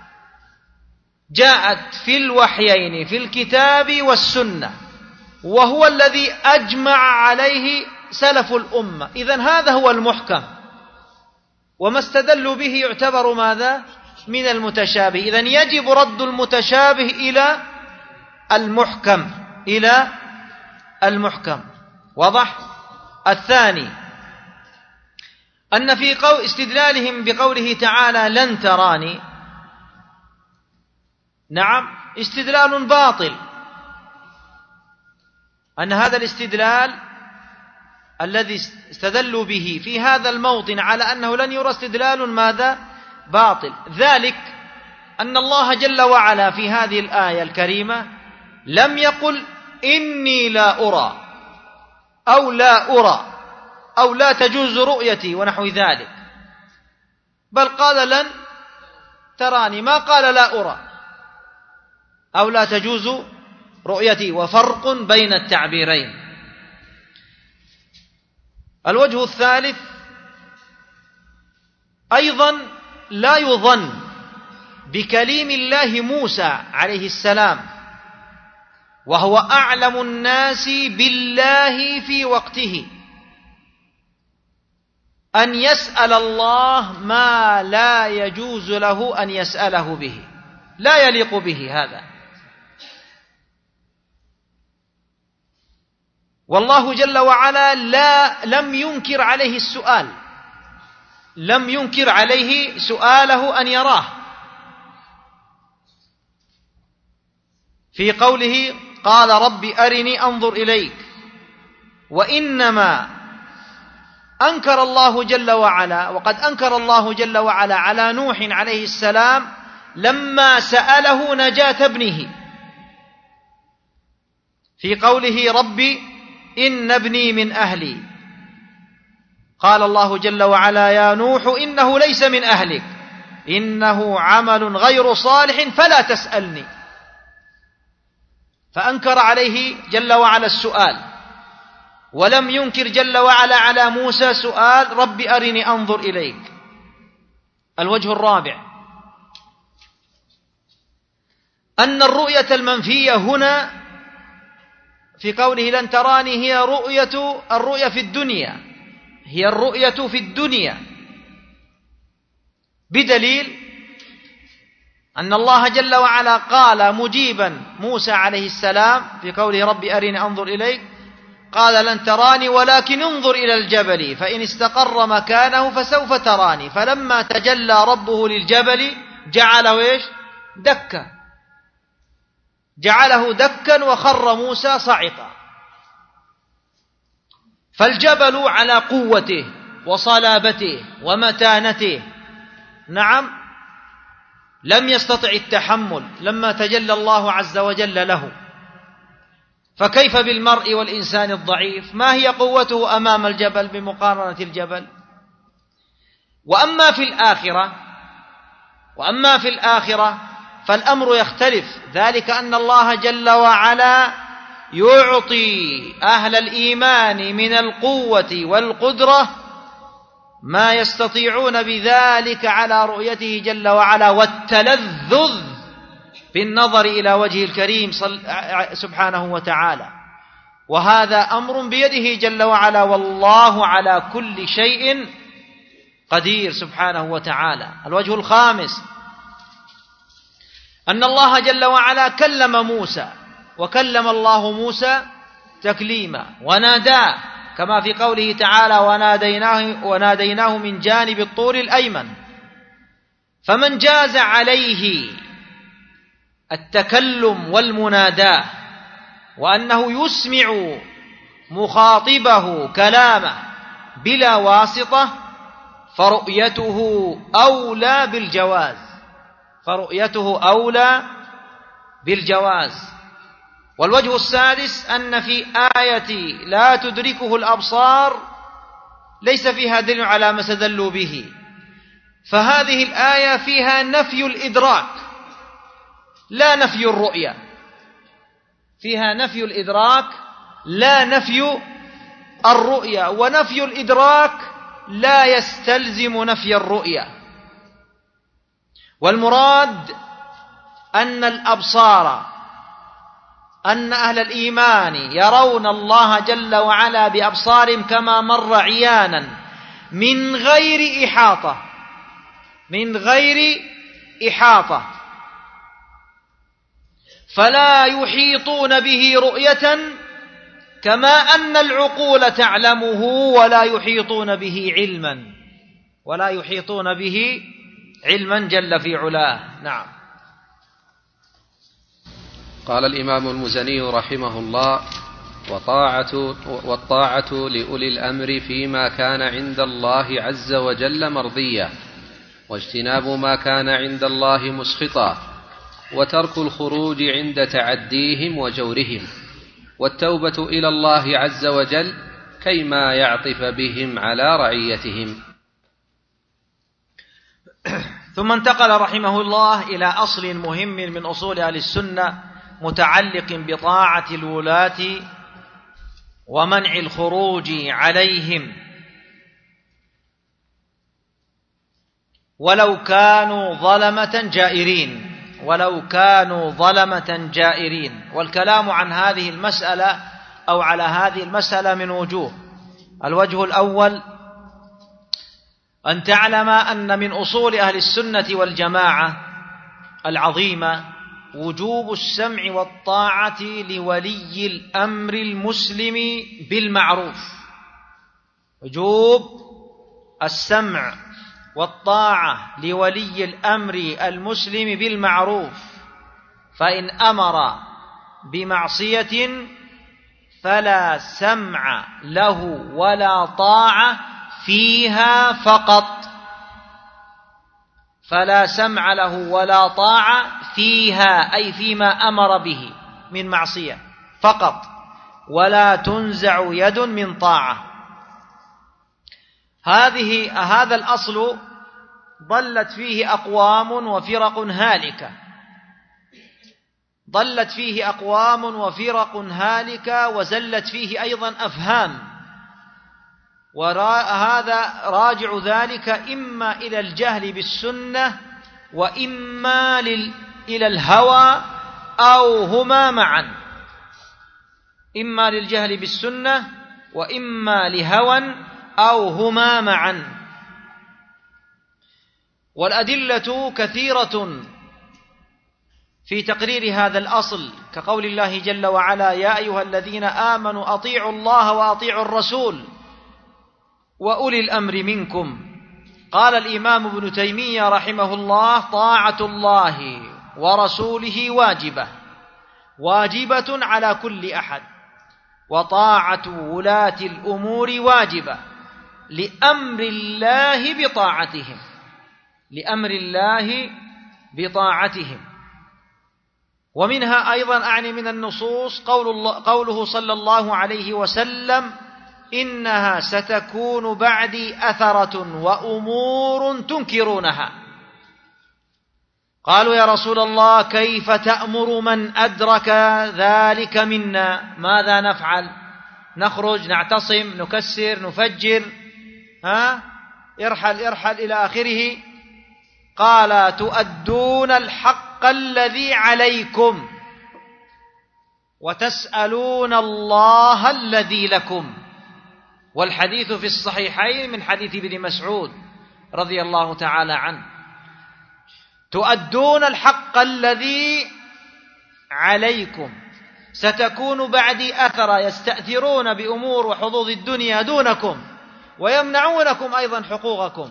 جاءت في الوحيين في الكتاب والسنة، وهو الذي أجمع عليه سلف الأمة. إذن هذا هو المحكم، وما استدلوا به يعتبر ماذا؟ من المتشابه. إذن يجب رد المتشابه إلى المحكم، إلى المحكم. واضح؟ الثاني أن في قول استدلالهم بقوله تعالى لن تراني، نعم استدلال باطل، أن هذا الاستدلال الذي استدلوا به في هذا الموطن على أنه لن يرى استدلال ماذا؟ باطل. ذلك أن الله جل وعلا في هذه الآية الكريمة لم يقل إني لا أرى أو لا أرى أو لا تجوز رؤيتي ونحو ذلك، بل قال لن تراني، ما قال لا أرى أو لا تجوز رؤيتي، وفرق بين التعبيرين. الوجه الثالث أيضا لا يظن بكليم الله موسى عليه السلام، وهو أعلم الناس بالله في وقته، أن يسأل الله ما لا يجوز له أن يسأله به، لا يليق به هذا. والله جل وعلا لا لم ينكر عليه السؤال، لم ينكر عليه سؤاله أن يراه، في قوله قال رب أرني أنظر إليك. وإنما أنكر الله جل وعلا، وقد أنكر الله جل وعلا على نوح عليه السلام لما سأله نجاة ابنه، في قوله ربي إن ابني من أهلي، قال الله جل وعلا يا نوح إنه ليس من أهلك إنه عمل غير صالح فلا تسألني، فأنكر عليه جل وعلا السؤال، ولم ينكر جل وعلا على موسى سؤال رب أرني أنظر إليك. الوجه الرابع أن الرؤية المنفية هنا في قوله لن تراني هي رؤية الرؤية في الدنيا، هي الرؤية في الدنيا، بدليل أن الله جل وعلا قال مجيبا موسى عليه السلام في قوله رب أرني أنظر إليك، قال لن تراني ولكن انظر إلى الجبل فإن استقر مكانه فسوف تراني، فلما تجلى ربه للجبل جعله إيش؟ دكا، جعله دكا وخر موسى صعقا. فالجبل على قوته وصلابته ومتانته نعم لم يستطع التحمل لما تجلى الله عز وجل له، فكيف بالمرء والإنسان الضعيف؟ ما هي قوته أمام الجبل بمقارنة الجبل؟ وأما في الآخرة وأما في الآخرة فالأمر يختلف، ذلك أن الله جل وعلا يعطي أهل الإيمان من القوة والقدرة ما يستطيعون بذلك على رؤيته جل وعلا والتلذذ بالنظر إلى وجه الكريم سبحانه وتعالى، وهذا أمر بيده جل وعلا، والله على كل شيء قدير سبحانه وتعالى. الوجه الخامس أن الله جل وعلا كلم موسى، وكلم الله موسى تكليما وناداه كما في قوله تعالى وناديناه, وناديناه من جانب الطور الأيمن. فمن جاز عليه التكلم والمناداه وأنه يسمع مخاطبه كلامه بلا واسطة فرؤيته أولى بالجواز فرؤيته أولى بالجواز. والوجه السادس أن في آية لا تدركه الأبصار ليس فيها دليل على ما استدلوا به، فهذه الآية فيها نفي الإدراك لا نفي الرؤية، فيها نفي الإدراك لا نفي الرؤية، ونفي الإدراك لا يستلزم نفي الرؤية. والمراد أن الأبصار أن أهل الإيمان يرون الله جل وعلا بأبصارهم كما مر عيانا من غير إحاطة من غير إحاطة فلا يحيطون به رؤية كما أن العقول تعلمه ولا يحيطون به علما ولا يحيطون به علما جل في علاه. نعم. قال الإمام المزني رحمه الله: وطاعة والطاعة لأولي الأمر فيما كان عند الله عز وجل مرضيا، واجتناب ما كان عند الله مسخطا، وترك الخروج عند تعديهم وجورهم، والتوبة إلى الله عز وجل كيما يعطف بهم على رعيتهم. ثم انتقل رحمه الله إلى أصل مهم من أصول أهل السنة متعلق بطاعة الولاة ومنع الخروج عليهم ولو كانوا ظلمة جائرين ولو كانوا ظلمة جائرين. والكلام عن هذه المسألة أو على هذه المسألة من وجوه. الوجه الأول أن تعلم أن من أصول أهل السنة والجماعة العظيمة وجوب السمع والطاعة لولي الأمر المسلم بالمعروف، وجوب السمع والطاعة لولي الأمر المسلم بالمعروف، فإن أمر بمعصية فلا سمع له ولا طاعة فيها فقط فلا سمع له ولا طاعة فيها أي فيما أمر به من معصية فقط، ولا تنزع يد من طاعة. هذه هذا الأصل ضلت فيه أقوام وفرق هالكة ضلت فيه أقوام وفرق هالكة وزلت فيه أيضا أفهام، وهذا راجع ذلك إما إلى الجهل بالسنة وإما إلى الهوى أو هما معا، إما للجهل بالسنة وإما لهوى أو هما معا. والأدلة كثيرة في تقرير هذا الأصل، كقول الله جل وعلا: يا أيها الذين آمنوا أطيعوا الله وأطيعوا الرسول وأولي الأمر منكم. قال الإمام ابن تيمية رحمه الله: طاعة الله ورسوله واجبة واجبة على كل أحد، وطاعة ولاة الأمور واجبة لأمر الله بطاعتهم لأمر الله بطاعتهم. ومنها أيضا أعني من النصوص قول الله قوله صلى الله عليه وسلم: إنها ستكون بعدي أثرة وأمور تنكرونها. قالوا: يا رسول الله، كيف تأمر من أدرك ذلك منا؟ ماذا نفعل؟ نخرج نعتصم نكسر نفجر ها ارحل ارحل إلى آخره؟ قال: تؤدون الحق الذي عليكم وتسألون الله الذي لكم. والحديث في الصحيحين من حديث ابن مسعود رضي الله تعالى عنه: تؤدون الحق الذي عليكم، ستكون بعدي أثرة يستأثرون بأمور وحظوظ الدنيا دونكم ويمنعونكم أيضا حقوقكم.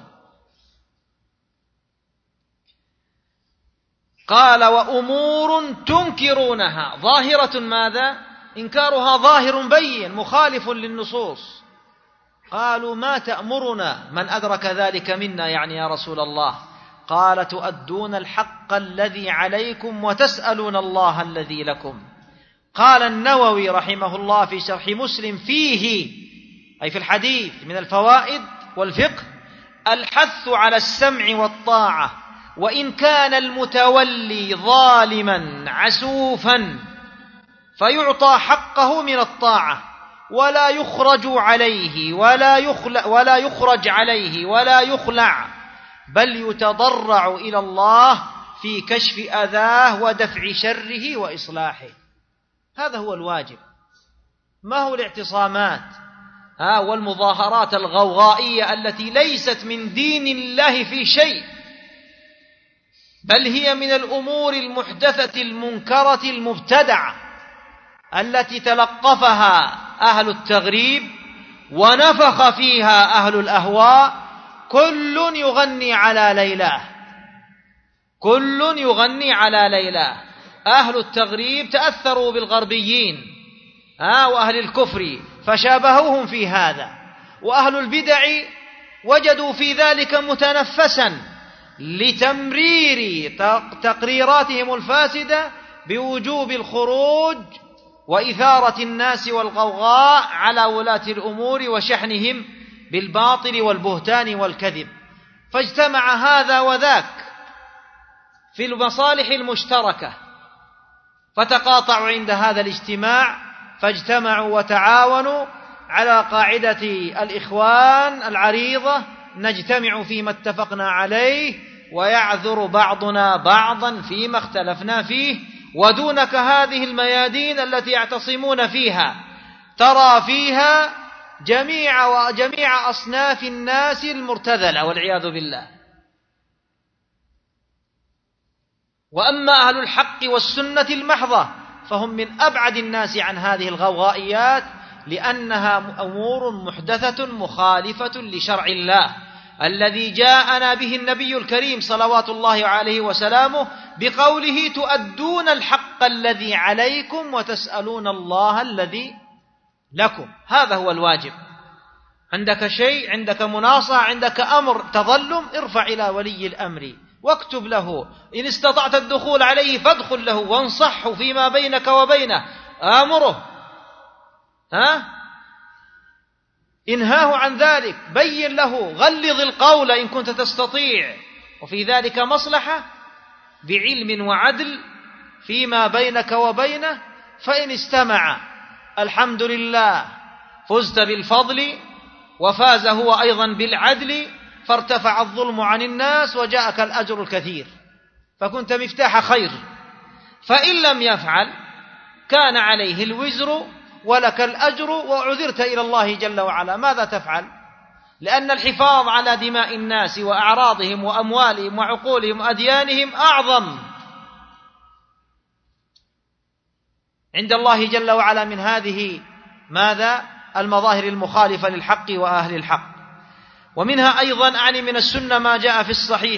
قال: وأمور تنكرونها. ظاهرة ماذا؟ إنكارها ظاهر بين مخالف للنصوص. قالوا: ما تأمرنا من أدرك ذلك منا يعني يا رسول الله؟ قال: تؤدون الحق الذي عليكم وتسألون الله الذي لكم. قال النووي رحمه الله في شرح مسلم فيه، أي في الحديث، من الفوائد والفقه: الحث على السمع والطاعة، وإن كان المتولي ظالما عسوفا فيعطى حقه من الطاعة، ولا يخرج عليه ولا يخلع ولا يخرج عليه ولا يخلع، بل يتضرع إلى الله في كشف أذاه ودفع شره وإصلاحه. هذا هو الواجب. ما هو الاعتصامات ها والمظاهرات الغوغائية التي ليست من دين الله في شيء، بل هي من الأمور المحدثة المنكرة المبتدعة التي تلقفها أهل التغريب ونفخ فيها أهل الأهواء. كل يغني على ليلاه كل يغني على ليلاه. أهل التغريب تأثروا بالغربيين ها وأهل الكفر فشابهوهم في هذا، وأهل البدع وجدوا في ذلك متنفسا لتمرير تقريراتهم الفاسدة بوجوب الخروج وإثارة الناس والغوغاء على ولاة الأمور وشحنهم بالباطل والبهتان والكذب. فاجتمع هذا وذاك في المصالح المشتركة، فتقاطعوا عند هذا الاجتماع، فاجتمعوا وتعاونوا على قاعدة الإخوان العريضة: نجتمع فيما اتفقنا عليه ويعذر بعضنا بعضا فيما اختلفنا فيه. ودونك هذه الميادين التي يعتصمون فيها ترى فيها جميع وجميع أصناف الناس المرتذلة والعياذ بالله. وأما أهل الحق والسنة المحضة فهم من أبعد الناس عن هذه الغوغائيات، لأنها أمور محدثة مخالفة لشرع الله الذي جاءنا به النبي الكريم صلوات الله عليه وسلامه بقوله: تؤدون الحق الذي عليكم وتسألون الله الذي لكم. هذا هو الواجب. عندك شيء، عندك مناصحة، عندك أمر تظلم، ارفع إلى ولي الأمر واكتب له، إن استطعت الدخول عليه فادخل له وانصحه فيما بينك وبينه، آمره ها انهاه عن ذلك، بين له، غلظ القول إن كنت تستطيع، وفي ذلك مصلحة بعلم وعدل فيما بينك وبينه. فإن استمع الحمد لله، فزت بالفضل وفاز هو أيضا بالعدل، فارتفع الظلم عن الناس وجاءك الأجر الكثير، فكنت مفتاح خير. فإن لم يفعل كان عليه الوزر ولك الأجر وعذرت إلى الله جل وعلا. ماذا تفعل؟ لأن الحفاظ على دماء الناس وأعراضهم وأموالهم وعقولهم وأديانهم أعظم عند الله جل وعلا من هذه ماذا؟ المظاهر المخالفة للحق وأهل الحق. ومنها أيضا أعني من السنة ما جاء في الصحيح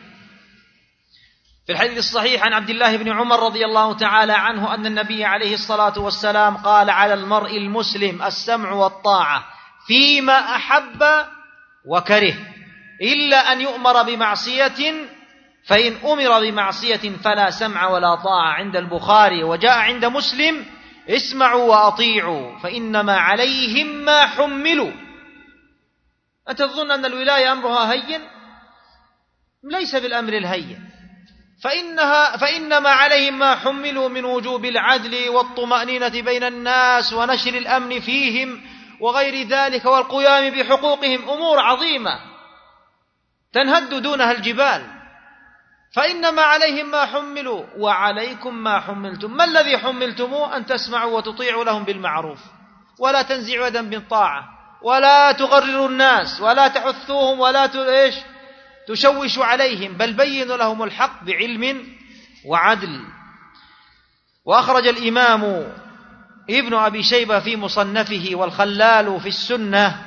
في الحديث الصحيح عن عبد الله بن عمر رضي الله تعالى عنه أن النبي عليه الصلاة والسلام قال: على المرء المسلم السمع والطاعة فيما أحب وكره إلا أن يؤمر بمعصية، فإن أمر بمعصية فلا سمع ولا طاعة. عند البخاري. وجاء عند مسلم: اسمعوا وأطيعوا فإنما عليهم ما حملوا. أنت تظن أن الولاية أمرها هين؟ ليس بالأمر الهين، فإنها فإنما عليهم ما حملوا من وجوب العدل والطمأنينة بين الناس ونشر الأمن فيهم وغير ذلك والقيام بحقوقهم، أمور عظيمة تنهد دونها الجبال. فإنما عليهم ما حملوا وعليكم ما حملتم. ما الذي حملتموه؟ أن تسمعوا وتطيعوا لهم بالمعروف، ولا تنزعوا يدا بالطاعة، ولا تغرروا الناس، ولا تحثوهم، ولا إيش تشوشوا عليهم، بل بينوا لهم الحق بعلم وعدل. وأخرج الإمام ابن أبي شيبة في مصنفه والخلال في السنة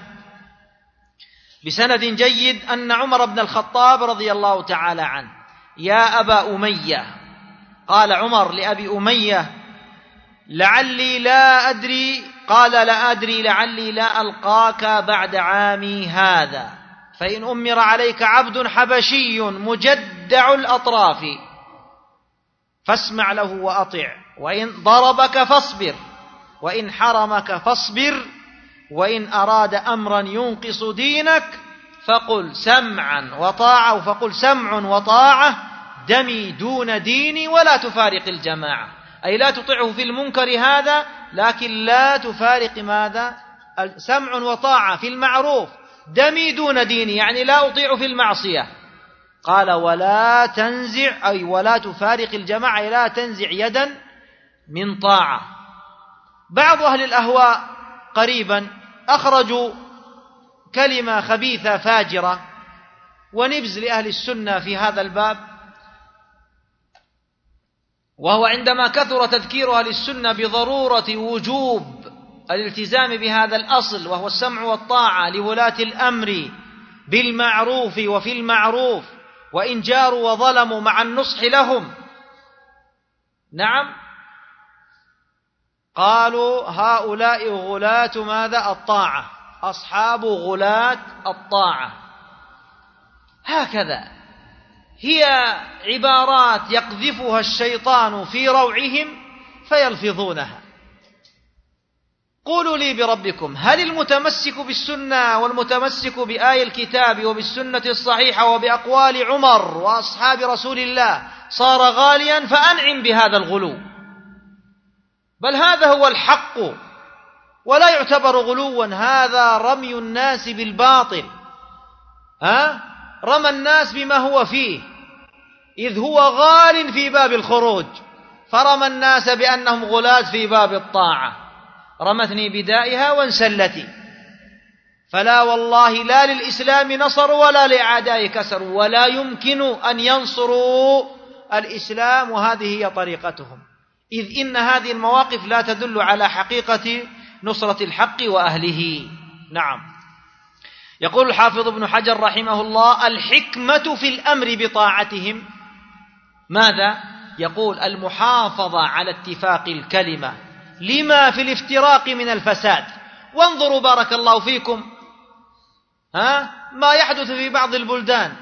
بسند جيد أن عمر بن الخطاب رضي الله تعالى عنه: يا أبا أمية، قال عمر لأبي أمية: لعلي لا أدري قال لا أدري لعلي لا ألقاك بعد عامي هذا، فإن أمر عليك عبد حبشي مجدع الأطراف فاسمع له وأطع، وإن ضربك فاصبر، وإن حرمك فاصبر، وإن أراد أمرا ينقص دينك فقل سمعا وطاعة فقل سمع وطاعة دمي دون ديني ولا تفارق الجماعة. أي لا تطيعه في المنكر هذا، لكن لا تفارق ماذا؟ سمع وطاعة في المعروف، دمي دون ديني يعني لا أطيع في المعصية. قال: ولا تنزع أي ولا تفارق الجماعة، لا تنزع يدا من طاعة. بعض أهل الأهواء قريبا أخرجوا كلمة خبيثة فاجرة ونبز لأهل السنة في هذا الباب، وهو عندما كثر تذكير أهل السنة بضرورة وجوب الالتزام بهذا الأصل وهو السمع والطاعة لولاة الأمر بالمعروف وفي المعروف وإن جاروا وظلموا مع النصح لهم. نعم، قالوا هؤلاء غلاة ماذا؟ الطاعة، أصحاب غلاة الطاعة. هكذا هي عبارات يقذفها الشيطان في روعهم فيلفظونها. قولوا لي بربكم، هل المتمسك بالسنة والمتمسك بآي الكتاب وبالسنة الصحيحة وبأقوال عمر وأصحاب رسول الله صار غاليا؟ فأنعم بهذا الغلو، بل هذا هو الحق ولا يعتبر غلوا، هذا رمي الناس بالباطل. ها؟ رمى الناس بما هو فيه، إذ هو غال في باب الخروج، فرمى الناس بأنهم غلاة في باب الطاعة. رمتني بدائها وانسلتي. فلا والله لا للإسلام نصر ولا لأعدائه كسر، ولا يمكن أن ينصروا الإسلام، وهذه هي طريقتهم، إذ إن هذه المواقف لا تدل على حقيقة نصرة الحق وأهله. نعم. يقول الحافظ ابن حجر رحمه الله: الحكمة في الأمر بطاعتهم ماذا؟ يقول: المحافظة على اتفاق الكلمة لما في الافتراق من الفساد. وانظروا بارك الله فيكم ها ما يحدث في بعض البلدان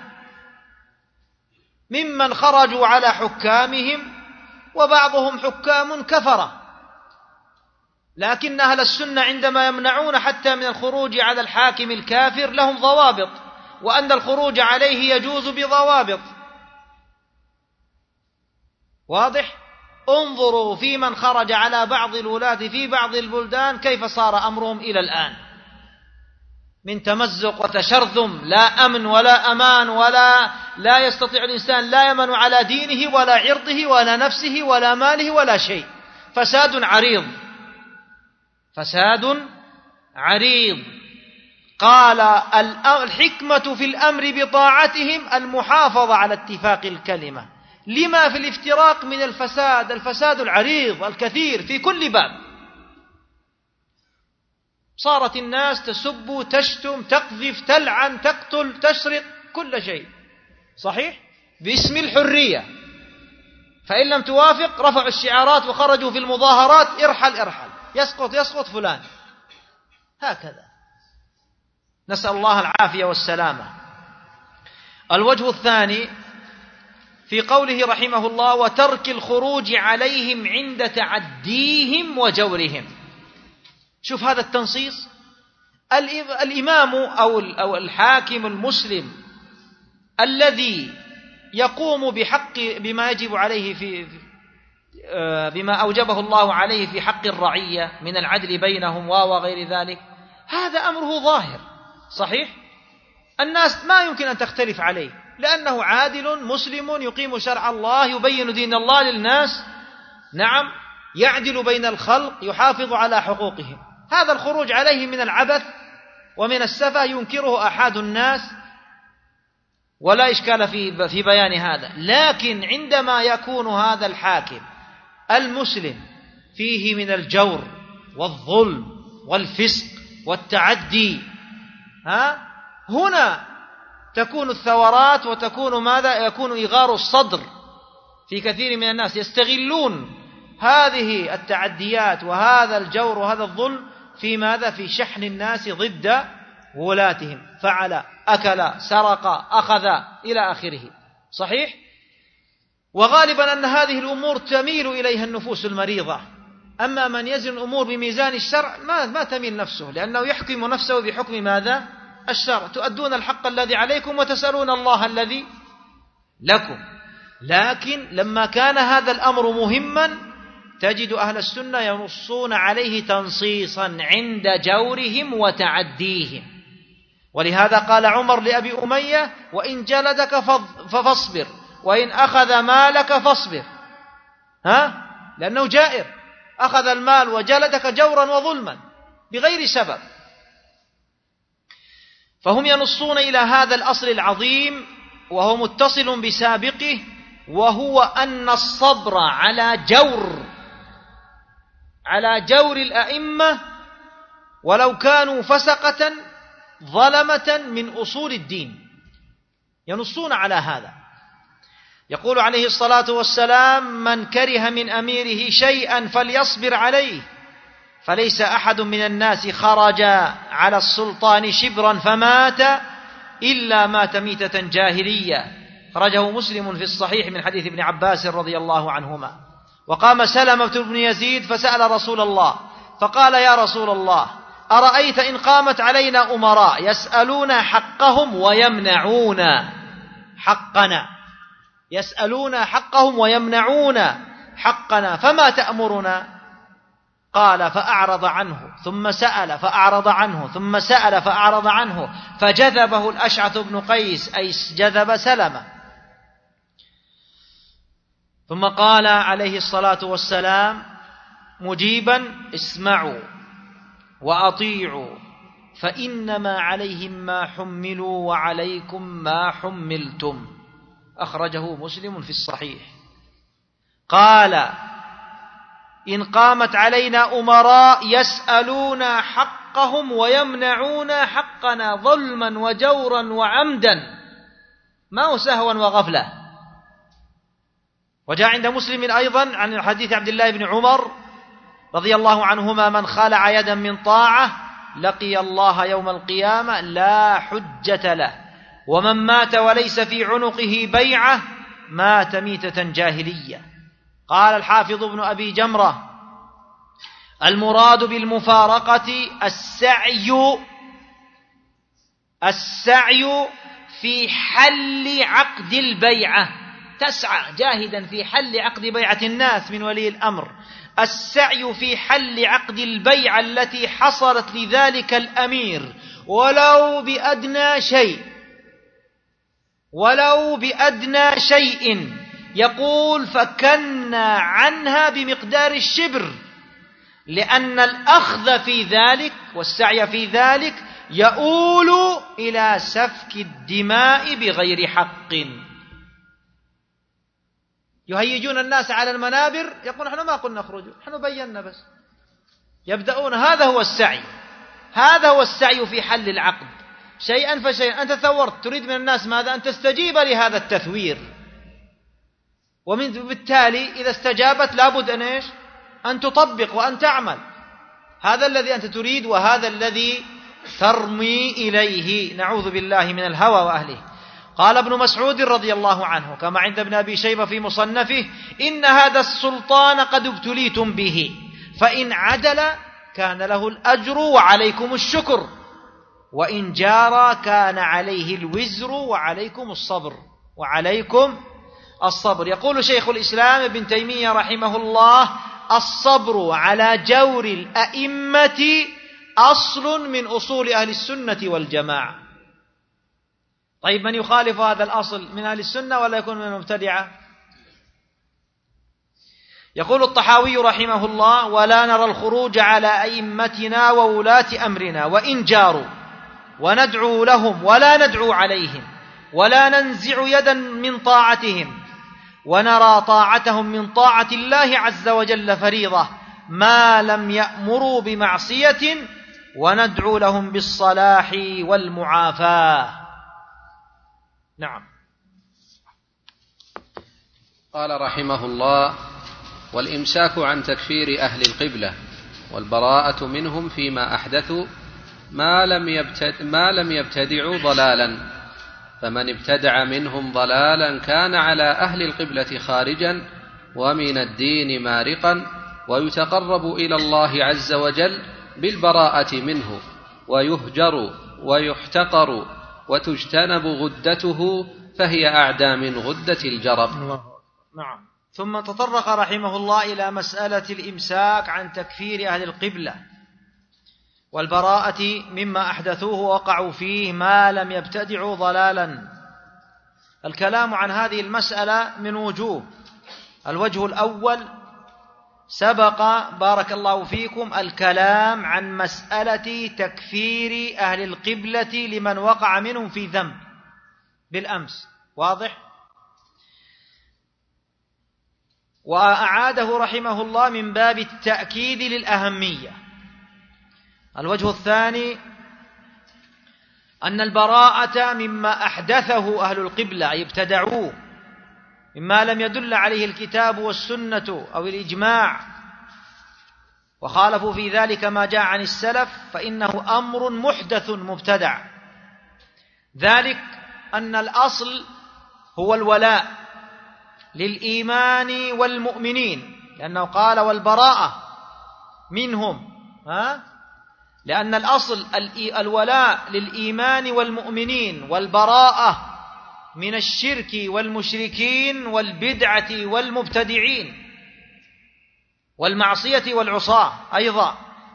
ممن خرجوا على حكامهم، وبعضهم حكام كفرة، لكن أهل السنة عندما يمنعون حتى من الخروج على الحاكم الكافر لهم ضوابط، وأن الخروج عليه يجوز بضوابط. واضح؟ انظروا في من خرج على بعض الولاة في بعض البلدان كيف صار أمرهم إلى الآن، من تمزق وتشرذم، لا أمن ولا أمان، ولا لا يستطيع الإنسان لا يمن على دينه ولا عرضه ولا نفسه ولا ماله ولا شيء. فساد عريض، فساد عريض. قال الحكمة في الأمر بطاعتهم المحافظة على اتفاق الكلمة لما في الافتراق من الفساد، الفساد العريض الكثير في كل باب. صارت الناس تسب، تشتم، تقذف، تلعن، تقتل، تسرق، كل شيء صحيح باسم الحرية. فإن لم توافق رفعوا الشعارات وخرجوا في المظاهرات: ارحل ارحل، يسقط يسقط فلان. هكذا، نسأل الله العافية والسلامة. الوجه الثاني في قوله رحمه الله: وترك الخروج عليهم عند تعديهم وجورهم. شوف هذا التنصيص. الإمام أو الحاكم المسلم الذي يقوم بحق بما يجب عليه في بما أوجبه الله عليه في حق الرعية من العدل بينهم وغير ذلك، هذا أمره ظاهر صحيح، الناس ما يمكن أن تختلف عليه، لأنه عادل مسلم يقيم شرع الله، يبين دين الله للناس، نعم، يعدل بين الخلق، يحافظ على حقوقهم. هذا الخروج عليه من العبث ومن السفة ينكره أحد الناس ولا إشكال في في بيان هذا. لكن عندما يكون هذا الحاكم المسلم فيه من الجور والظلم والفسق والتعدي، ها هنا تكون الثورات وتكون ماذا؟ يكون إغار الصدر في كثير من الناس، يستغلون هذه التعديات وهذا الجور وهذا الظلم في ماذا؟ في شحن الناس ضد ولاتهم، فعل، أكل، سرق، أخذ، إلى آخره صحيح. وغالبا أن هذه الأمور تميل إليها النفوس المريضة، أما من يزن الأمور بميزان الشرع ما ما تميل نفسه، لأنه يحكم نفسه بحكم ماذا؟ الشرع. تؤدون الحق الذي عليكم وتسألون الله الذي لكم. لكن لما كان هذا الأمر مهما تجد أهل السنة ينصون عليه تنصيصا عند جورهم وتعديهم. ولهذا قال عمر لأبي أمية: وإن جلدك فاصبر، وإن أخذ مالك فاصبر. ها؟ لأنه جائر، أخذ المال وجلدك جورا وظلما بغير سبب. فهم ينصون إلى هذا الأصل العظيم وهو متصل بسابقه، وهو أن الصبر على جور على جور الأئمة ولو كانوا فسقة ظلمة من أصول الدين. ينصون على هذا. يقول عليه الصلاة والسلام: من كره من أميره شيئا فليصبر عليه، فليس أحد من الناس خرج على السلطان شبرا فمات إلا مات ميتة جاهلية. خرجه مسلم في الصحيح من حديث ابن عباس رضي الله عنهما. وقام سلمة بن يزيد فسأل رسول الله فقال: يا رسول الله، أرأيت إن قامت علينا أمراء يسألون حقهم ويمنعون حقنا يسألون حقهم ويمنعون حقنا فما تأمرنا؟ قال: فأعرض عنه ثم سأل فأعرض عنه ثم سأل فأعرض عنه فجذبه الأشعث بن قيس، أي جذب سلمة. ثم قال عليه الصلاة والسلام مجيبا: اسمعوا وأطيعوا فإنما عليهم ما حملوا وعليكم ما حملتم. أخرجه مسلم في الصحيح. قال: إن قامت علينا أمراء يسألون حقهم ويمنعون حقنا ظلما وجورا وعمدا، ما هو سهوا وغفلة. وجاء عند مسلم أيضا عن حديث عبد الله بن عمر رضي الله عنهما: من خلع يدا من طاعة لقي الله يوم القيامة لا حجة له، ومن مات وليس في عنقه بيعة مات ميتة جاهلية. قال الحافظ ابن أبي جمرة: المراد بالمفارقة السعي السعي في حل عقد البيعة، تسعى جاهدا في حل عقد بيعة الناس من ولي الأمر، السعي في حل عقد البيعة التي حصلت لذلك الأمير ولو بأدنى شيء ولو بأدنى شيء يقول: فكنا عنها بمقدار الشبر، لأن الأخذ في ذلك والسعي في ذلك يؤول إلى سفك الدماء بغير حق. يهيجون الناس على المنابر، يقول نحن ما قلنا اخرجوا، نحن بينا بس. يبدأون، هذا هو السعي، هذا هو السعي في حل العقد شيئا فشيئا. أنت ثورت، تريد من الناس ماذا؟ أن تستجيب لهذا التثوير، ومن بالتالي إذا استجابت لابد أن إيش؟ أن تطبق وأن تعمل. هذا الذي أنت تريد وهذا الذي ترمي إليه. نعوذ بالله من الهوى وأهله. قال ابن مسعود رضي الله عنه كما عند ابن أبي شيبة في مصنفه: إن هذا السلطان قد ابتليتم به، فإن عدل كان له الأجر وعليكم الشكر، وإن جار كان عليه الوزر وعليكم الصبر وعليكم الصبر. يقول شيخ الإسلام ابن تيمية رحمه الله: الصبر على جور الأئمة أصل من أصول أهل السنة والجماعة. طيب من يخالف هذا الأصل من أهل السنة ولا يكون من المبتدعة؟ يقول الطحاوي رحمه الله: ولا نرى الخروج على أئمتنا وولاة أمرنا وإن جاروا، وندعو لهم ولا ندعو عليهم، ولا ننزع يدا من طاعتهم، ونرى طاعتهم من طاعة الله عز وجل فريضة ما لم يأمروا بمعصية، وندعو لهم بالصلاح والمعافاة. نعم. قال رحمه الله: والإمساك عن تكفير أهل القبلة والبراءة منهم فيما أحدثوا ما لم يبتد ما لم يبتدعوا ضلالا، فمن ابتدع منهم ضلالا كان على أهل القبلة خارجا ومن الدين مارقا، ويتقرب إلى الله عز وجل بالبراءة منه، ويهجر ويحتقر وتجتنب غدته، فهي أعدى من غدة الجرب. نعم. ثم تطرق رحمه الله إلى مسألة الإمساك عن تكفير أهل القبلة والبراءة مما أحدثوه ووقعوا فيه ما لم يبتدعوا ضلالا. الكلام عن هذه المسألة من وجوه. الوجه الأول: سبق بارك الله فيكم الكلام عن مسألة تكفير أهل القبلة لمن وقع منهم في ذنب بالأمس، واضح؟ وأعاده رحمه الله من باب التأكيد للأهمية. الوجه الثاني: أن البراءة مما أحدثه أهل القبلة أي ابتدعوه مما لم يدل عليه الكتاب والسنة أو الإجماع، وخالفوا في ذلك ما جاء عن السلف، فإنه أمر محدث مبتدع. ذلك أن الأصل هو الولاء للإيمان والمؤمنين، لأنه قال والبراءة منهم، ها؟ لأن الأصل الولاء للإيمان والمؤمنين، والبراءة من الشرك والمشركين والبدعة والمبتدعين والمعصية والعصاة أيضا.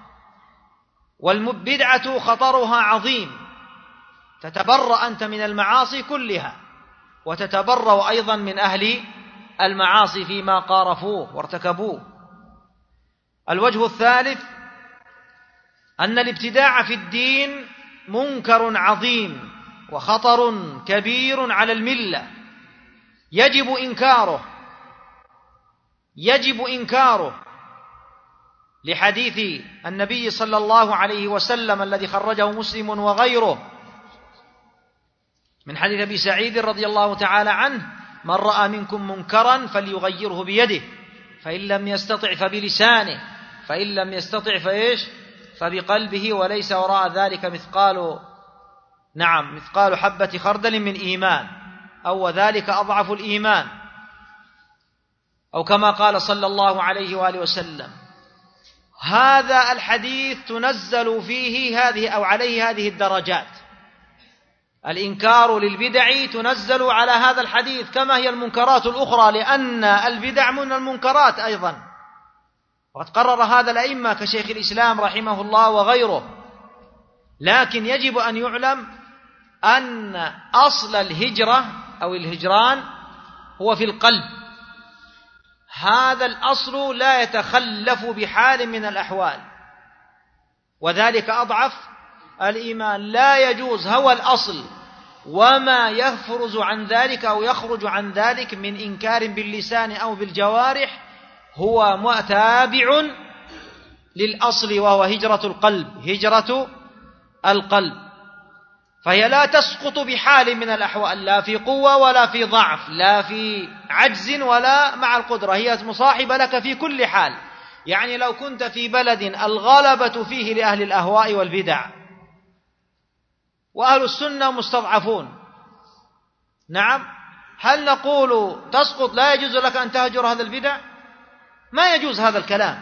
والبدعة خطرها عظيم، تتبرأ أنت من المعاصي كلها، وتتبرأ أيضا من أهل المعاصي فيما قارفوه وارتكبوه. الوجه الثالث: أن الابتداع في الدين منكر عظيم وخطر كبير على الملة، يجب إنكاره يجب إنكاره لحديث النبي صلى الله عليه وسلم الذي خرجه مسلم وغيره من حديث أبي سعيد رضي الله تعالى عنه: من رأى منكم منكرا فليغيره بيده، فإن لم يستطع فبلسانه، فإن لم يستطع فإيش؟ فبقلبه، وليس وراء ذلك مثقال نعم مثقال حبة خردل من إيمان، أو ذلك أضعف الإيمان، أو كما قال صلى الله عليه وآله وسلم. هذا الحديث تنزل فيه هذه أو عليه هذه الدرجات. الإنكار للبدع تنزل على هذا الحديث كما هي المنكرات الأخرى، لأن البدع من المنكرات أيضا، وقد قرر هذا الأئمة كشيخ الإسلام رحمه الله وغيره. لكن يجب أن يعلم أن أصل الهجرة أو الهجران هو في القلب، هذا الأصل لا يتخلف بحال من الأحوال، وذلك أضعف الإيمان لا يجوز هو الأصل، وما يفرز عن ذلك أو يخرج عن ذلك من إنكار باللسان أو بالجوارح هو تابع للأصل، وهو هجرة القلب، هجرة القلب. فهي لا تسقط بحال من الأحوال، لا في قوة ولا في ضعف، لا في عجز ولا مع القدرة، هي مصاحبة لك في كل حال. يعني لو كنت في بلد الغلبة فيه لأهل الأهواء والبدع وأهل السنة مستضعفون، نعم، هل نقول تسقط لا يجوز لك أن تهجر هذا البدع؟ ما يجوز هذا الكلام.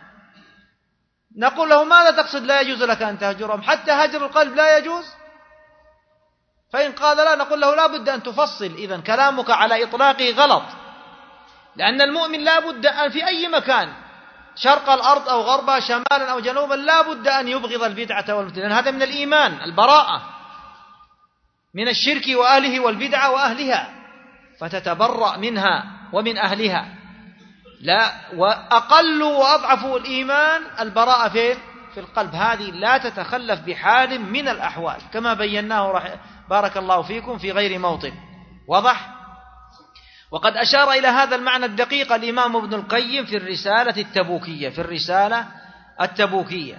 نقول له ماذا تقصد لا يجوز لك أن تهجرهم؟ حتى هجر القلب لا يجوز؟ فإن قال لا، نقول له لا بد أن تفصل، إذن كلامك على إطلاقه غلط، لأن المؤمن لا بد أن في أي مكان، شرق الأرض أو غربها، شمالا أو جنوبا، لا بد أن يبغض البدعة والمبتدع، لأن هذا من الإيمان، البراءة من الشرك وأهله والبدعة وأهلها، فتتبرأ منها ومن أهلها. لا، وأقل وأضعف الإيمان البراءة فين؟ في القلب، هذه لا تتخلف بحال من الأحوال، كما بيناه بارك الله فيكم في غير موطن. واضح؟ وقد أشار إلى هذا المعنى الدقيق الإمام ابن القيم في الرسالة التبوكية، في الرسالة التبوكية.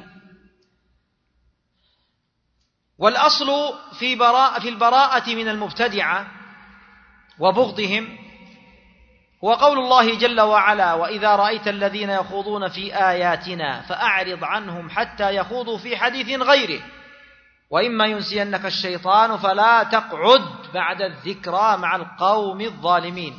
والأصل في براءة في البراءة من المبتدعة وبغضهم هو قول الله جل وعلا: وإذا رأيت الذين يخوضون في آياتنا فأعرض عنهم حتى يخوضوا في حديث غيره وإما ينسينك الشيطان فلا تقعد بعد الذكرى مع القوم الظالمين.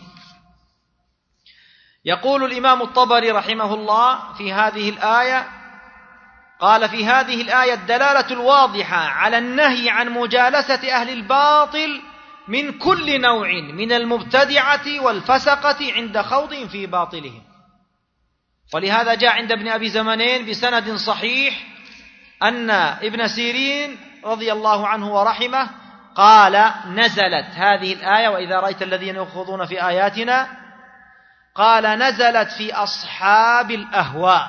يقول الإمام الطبري رحمه الله في هذه الآية، قال: في هذه الآية الدلالة الواضحة على النهي عن مجالسة أهل الباطل من كل نوع من المبتدعة والفسقة عند خوض في باطلهم. ولهذا جاء عند ابن أبي زمانين بسند صحيح أن ابن سيرين رضي الله عنه ورحمه قال: نزلت هذه الآية وإذا رأيت الذين يخوضون في آياتنا، قال: نزلت في أصحاب الأهواء،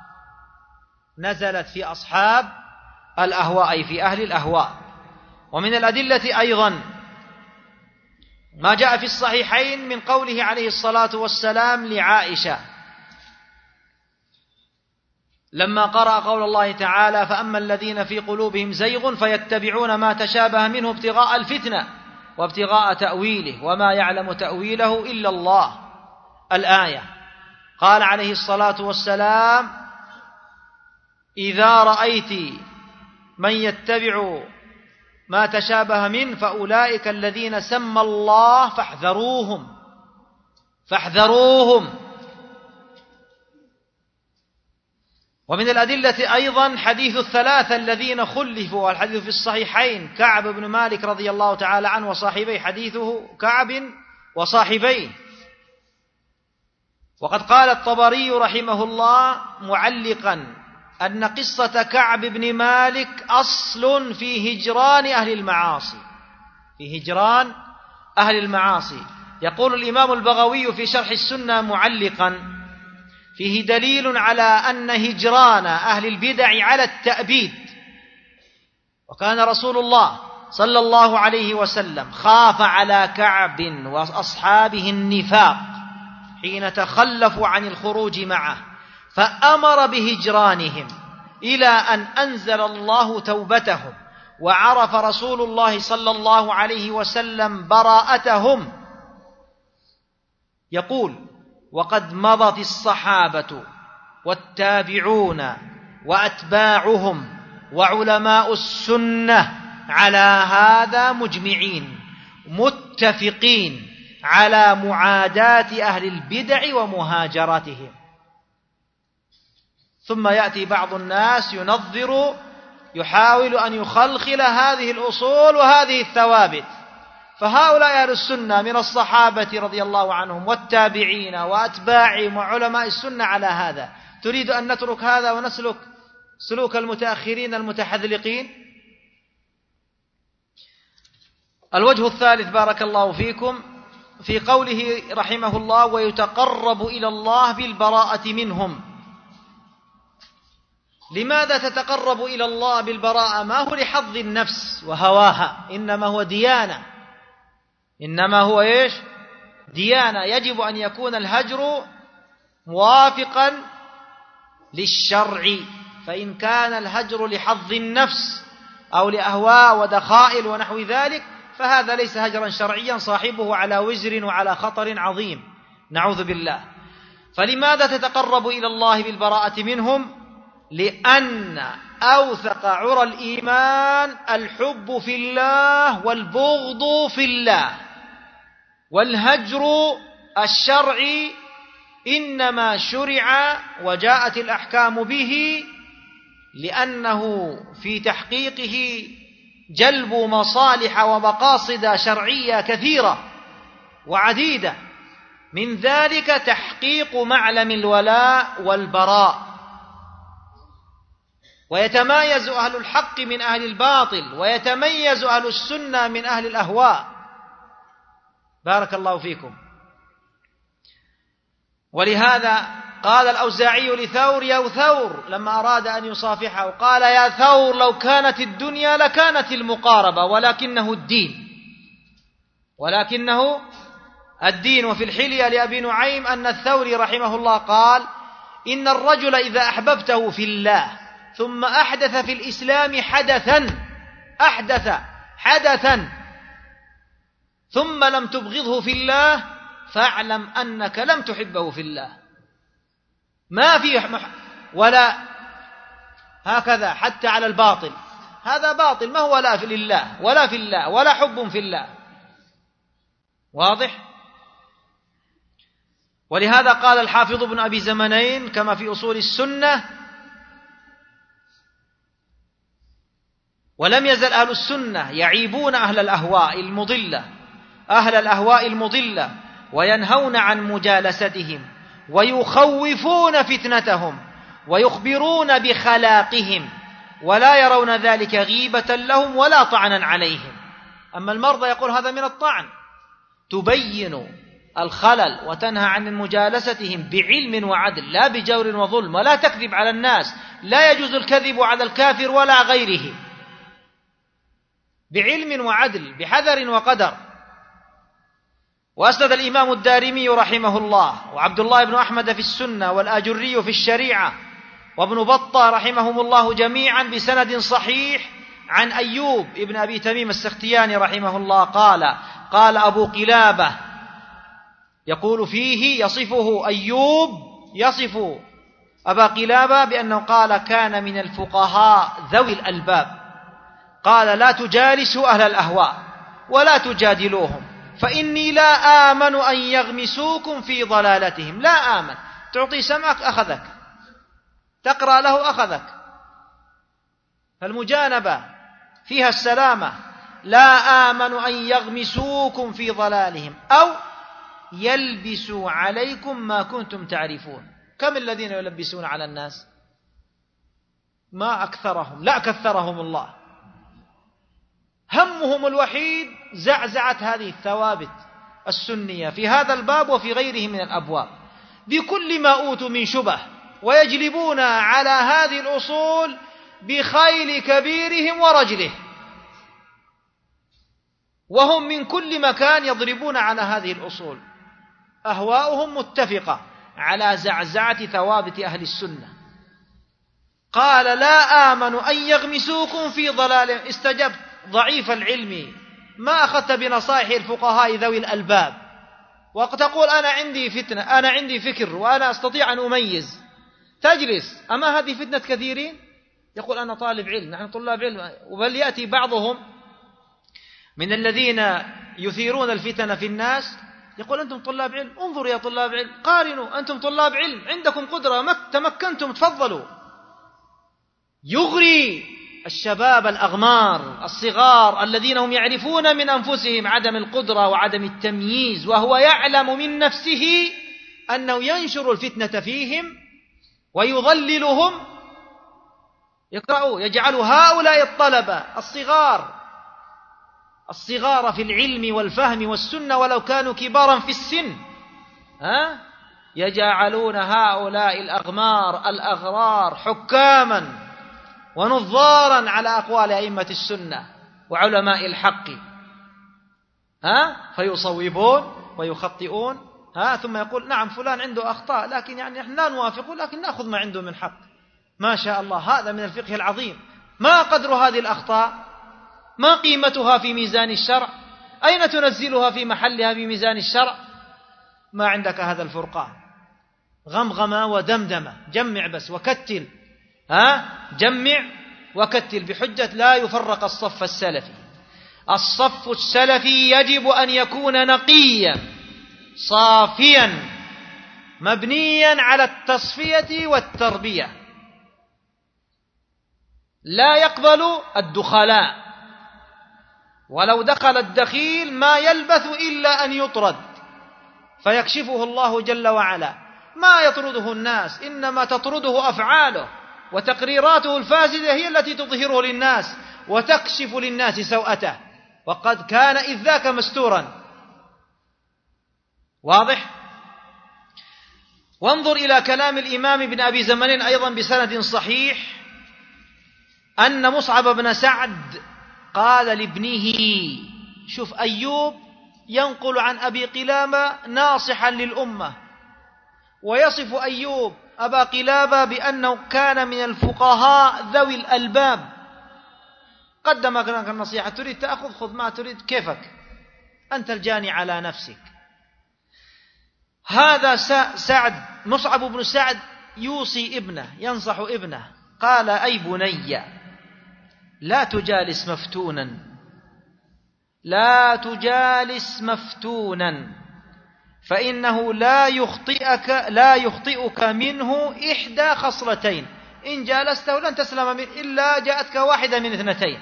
نزلت في أصحاب الأهواء أي في أهل الأهواء. ومن الأدلة أيضا ما جاء في الصحيحين من قوله عليه الصلاة والسلام لعائشة لما قرأ قول الله تعالى: فأما الذين في قلوبهم زيغ فيتبعون ما تشابه منه ابتغاء الفتنة وابتغاء تأويله وما يعلم تأويله إلا الله، الآية. قال عليه الصلاة والسلام: إذا رأيت من يتبع ما تشابه منه فأولئك الذين سمى الله فاحذروهم فاحذروهم. ومن الأدلة أيضا حديث الثلاثة الذين خلفوا، والحديث في الصحيحين، كعب بن مالك رضي الله تعالى عنه وصاحبيه، حديثه كعب وصاحبيه. وقد قال الطبري رحمه الله معلقا أن قصة كعب بن مالك أصل في هجران أهل المعاصي، في هجران أهل المعاصي. يقول الإمام البغوي في شرح السنة معلقا: فيه دليل على أن هجران أهل البدع على التأبيد، وكان رسول الله صلى الله عليه وسلم خاف على كعب وأصحابه النفاق حين تخلفوا عن الخروج معه، فأمر بهجرانهم إلى أن أنزل الله توبتهم، وعرف رسول الله صلى الله عليه وسلم براءتهم. يقول: وقد مضت الصحابة والتابعون وأتباعهم وعلماء السنة على هذا مجمعين متفقين على معاداة أهل البدع ومهاجرتهم. ثم يأتي بعض الناس ينظر يحاول أن يخلخل هذه الأصول وهذه الثوابت، فهؤلاء أهل السنة من الصحابة رضي الله عنهم والتابعين وأتباعهم وعلماء السنة على هذا، تريد أن نترك هذا ونسلك سلوك المتأخرين المتحذلقين؟ الوجه الثالث بارك الله فيكم في قوله رحمه الله: ويتقرب إلى الله بالبراءة منهم. لماذا تتقرب إلى الله بالبراءة؟ ما هو لحظ النفس وهواها، إنما هو ديانة، إنما هو إيش؟ ديانة. يجب أن يكون الهجر موافقا للشرع، فإن كان الهجر لحظ النفس أو لأهواء ودخائل ونحو ذلك فهذا ليس هجرا شرعيا، صاحبه على وزر وعلى خطر عظيم، نعوذ بالله. فلماذا تتقرب إلى الله بالبراءة منهم؟ لأن أوثق عرى الإيمان الحب في الله والبغض في الله، والهجر الشرعي إنما شرع وجاءت الأحكام به لأنه في تحقيقه جلب مصالح ومقاصد شرعية كثيرة وعديدة، من ذلك تحقيق معلم الولاء والبراء. ويتميز أهل الحق من أهل الباطل، ويتميز أهل السنة من أهل الأهواء. بارك الله فيكم. ولهذا قال الأوزاعي لثور: يا ثور، لما أراد أن يصافحه قال: يا ثور، لو كانت الدنيا لكانت المقاربة، ولكنه الدين، ولكنه الدين. وفي الحلية لأبي نعيم أن الثوري رحمه الله قال: إن الرجل إذا أحببته في الله ثم أحدث في الإسلام حدثا أحدث حدثا ثم لم تبغضه في الله فاعلم أنك لم تحبه في الله. ما في مح... ولا هكذا حتى على الباطل، هذا باطل، ما هو لا في لله ولا في الله ولا حب في الله. واضح؟ ولهذا قال الحافظ ابن أبي زمنين كما في أصول السنة: ولم يزل أهل السنة يعيبون أهل الأهواء المضلة أهل الأهواء المضلة وينهون عن مجالستهم، ويخوفون فتنتهم، ويخبرون بخلاقهم، ولا يرون ذلك غيبة لهم ولا طعنا عليهم. أما المرضى يقول هذا من الطعن، تبين الخلل وتنهى عن مجالستهم بعلم وعدل، لا بجور وظلم، ولا تكذب على الناس، لا يجوز الكذب على الكافر ولا غيره، بعلم وعدل، بحذر وقدر. وأسند الإمام الدارمي رحمه الله وعبد الله بن أحمد في السنة والآجري في الشريعة وابن بطة رحمهم الله جميعا بسند صحيح عن أيوب ابن أبي تميم السختياني رحمه الله قال: قال أبو قلابة يقول فيه يصفه أيوب يصف أبا قلابة بأنه قال: كان من الفقهاء ذوي الألباب، قال: لا تجالسوا أهل الأهواء ولا تجادلوهم، فإني لا آمن أن يغمسوكم في ضلالتهم. لا آمن، تعطي سمعك أخذك، تقرأ له أخذك، فالمجانبة فيها السلامة. لا آمن أن يغمسوكم في ضلالهم أو يلبسوا عليكم ما كنتم تعرفون. كم الذين يلبسون على الناس؟ ما أكثرهم، لا كثرهم الله. همهم الوحيد زعزعة هذه الثوابت السنية في هذا الباب وفي غيره من الأبواب بكل ما أوتوا من شبه، ويجلبون على هذه الأصول بخيل كبيرهم ورجله، وهم من كل مكان يضربون على هذه الأصول. أهواؤهم متفقة على زعزعة ثوابت أهل السنة. قال: لا آمن أن يغمسوكم في ضلال. استجبت ضعيف العلم، ما أخذت بنصائح الفقهاء ذوي الألباب، وتقول أنا عندي فتنة، أنا عندي فكر، وأنا أستطيع أن أميز. تجلس، أما هذه فتنة كثيرين. يقول أنا طالب علم، نحن طلاب علم. وبل يأتي بعضهم من الذين يثيرون الفتن في الناس يقول: أنتم طلاب علم، انظروا يا طلاب علم، قارنوا، أنتم طلاب علم عندكم قدرة، تمكنتم، تفضلوا. يغري الشباب الأغمار الصغار الذين هم يعرفون من أنفسهم عدم القدرة وعدم التمييز، وهو يعلم من نفسه أنه ينشر الفتنة فيهم ويضللهم. يقرأوا، يجعل هؤلاء الطلبة الصغار الصغار في العلم والفهم والسنة ولو كانوا كبارا في السن، ها؟ يجعلون هؤلاء الأغمار الأغرار حكاما ونظارا على أقوال أئمة السنة وعلماء الحق، ها فيصوبون ويخطئون، ها ثم يقول نعم فلان عنده أخطاء لكن يعني نحن لا نوافقه لكن نأخذ ما عنده من حق. ما شاء الله، هذا من الفقه العظيم. ما قدر هذه الأخطاء؟ ما قيمتها في ميزان الشرع؟ أين تنزلها في محلها في ميزان الشرع؟ ما عندك هذا الفرقان، غمغمة ودمدمة، جمع بس وكتل، ها جمع وكتل بحجة لا يفرق الصف السلفي. الصف السلفي يجب أن يكون نقيا صافيا مبنيا على التصفية والتربية، لا يقبل الدخلاء، ولو دخل الدخيل ما يلبث إلا أن يطرد فيكشفه الله جل وعلا. ما يطرده الناس، إنما تطرده أفعاله وتقريراته الفاسدة هي التي تظهره للناس وتكشف للناس سوءته، وقد كان إذ ذاك مستورا. واضح؟ وانظر إلى كلام الإمام ابن أبي زمن أيضا بسند صحيح أن مصعب بن سعد قال لابنه، شوف أيوب ينقل عن أبي قلابة ناصحا للأمة، ويصف أيوب أبا قلابة بأنه كان من الفقهاء ذوي الألباب. قدم لك النصيحة، تريد تأخذ خذ، ما تريد كيفك، أنت الجاني على نفسك. هذا سعد مصعب بن سعد يوصي ابنه، ينصح ابنه، قال أي بني لا تجالس مفتونا، لا تجالس مفتونا، فإنه لا يخطئك لا يخطئك منه إحدى خصلتين، إن جالسته لن تسلم منه إلا جاءتك واحدة من اثنتين،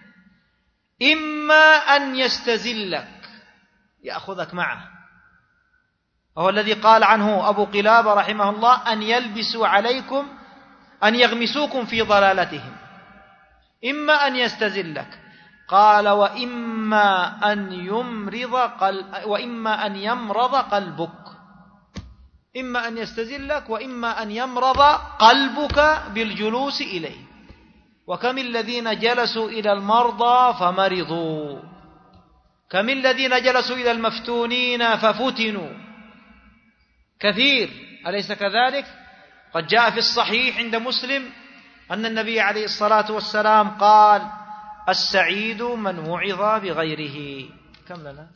إما أن يستزلك يأخذك معه، وهو الذي قال عنه أبو قلابة رحمه الله أن يلبسوا عليكم، أن يغمسوكم في ضلالتهم، إما أن يستزلك، قال وإما أن يمرض قل وإما أن يمرض قلبك، إما أن يستزلك وإما أن يمرض قلبك بالجلوس إليه. وكم الذين جلسوا إلى المرضى فمرضوا، كم الذين جلسوا إلى المفتونين ففتنوا، كثير، أليس كذلك؟ قد جاء في الصحيح عند مسلم أن النبي عليه الصلاة والسلام قال السعيد من وعظ بغيره. كم لنا؟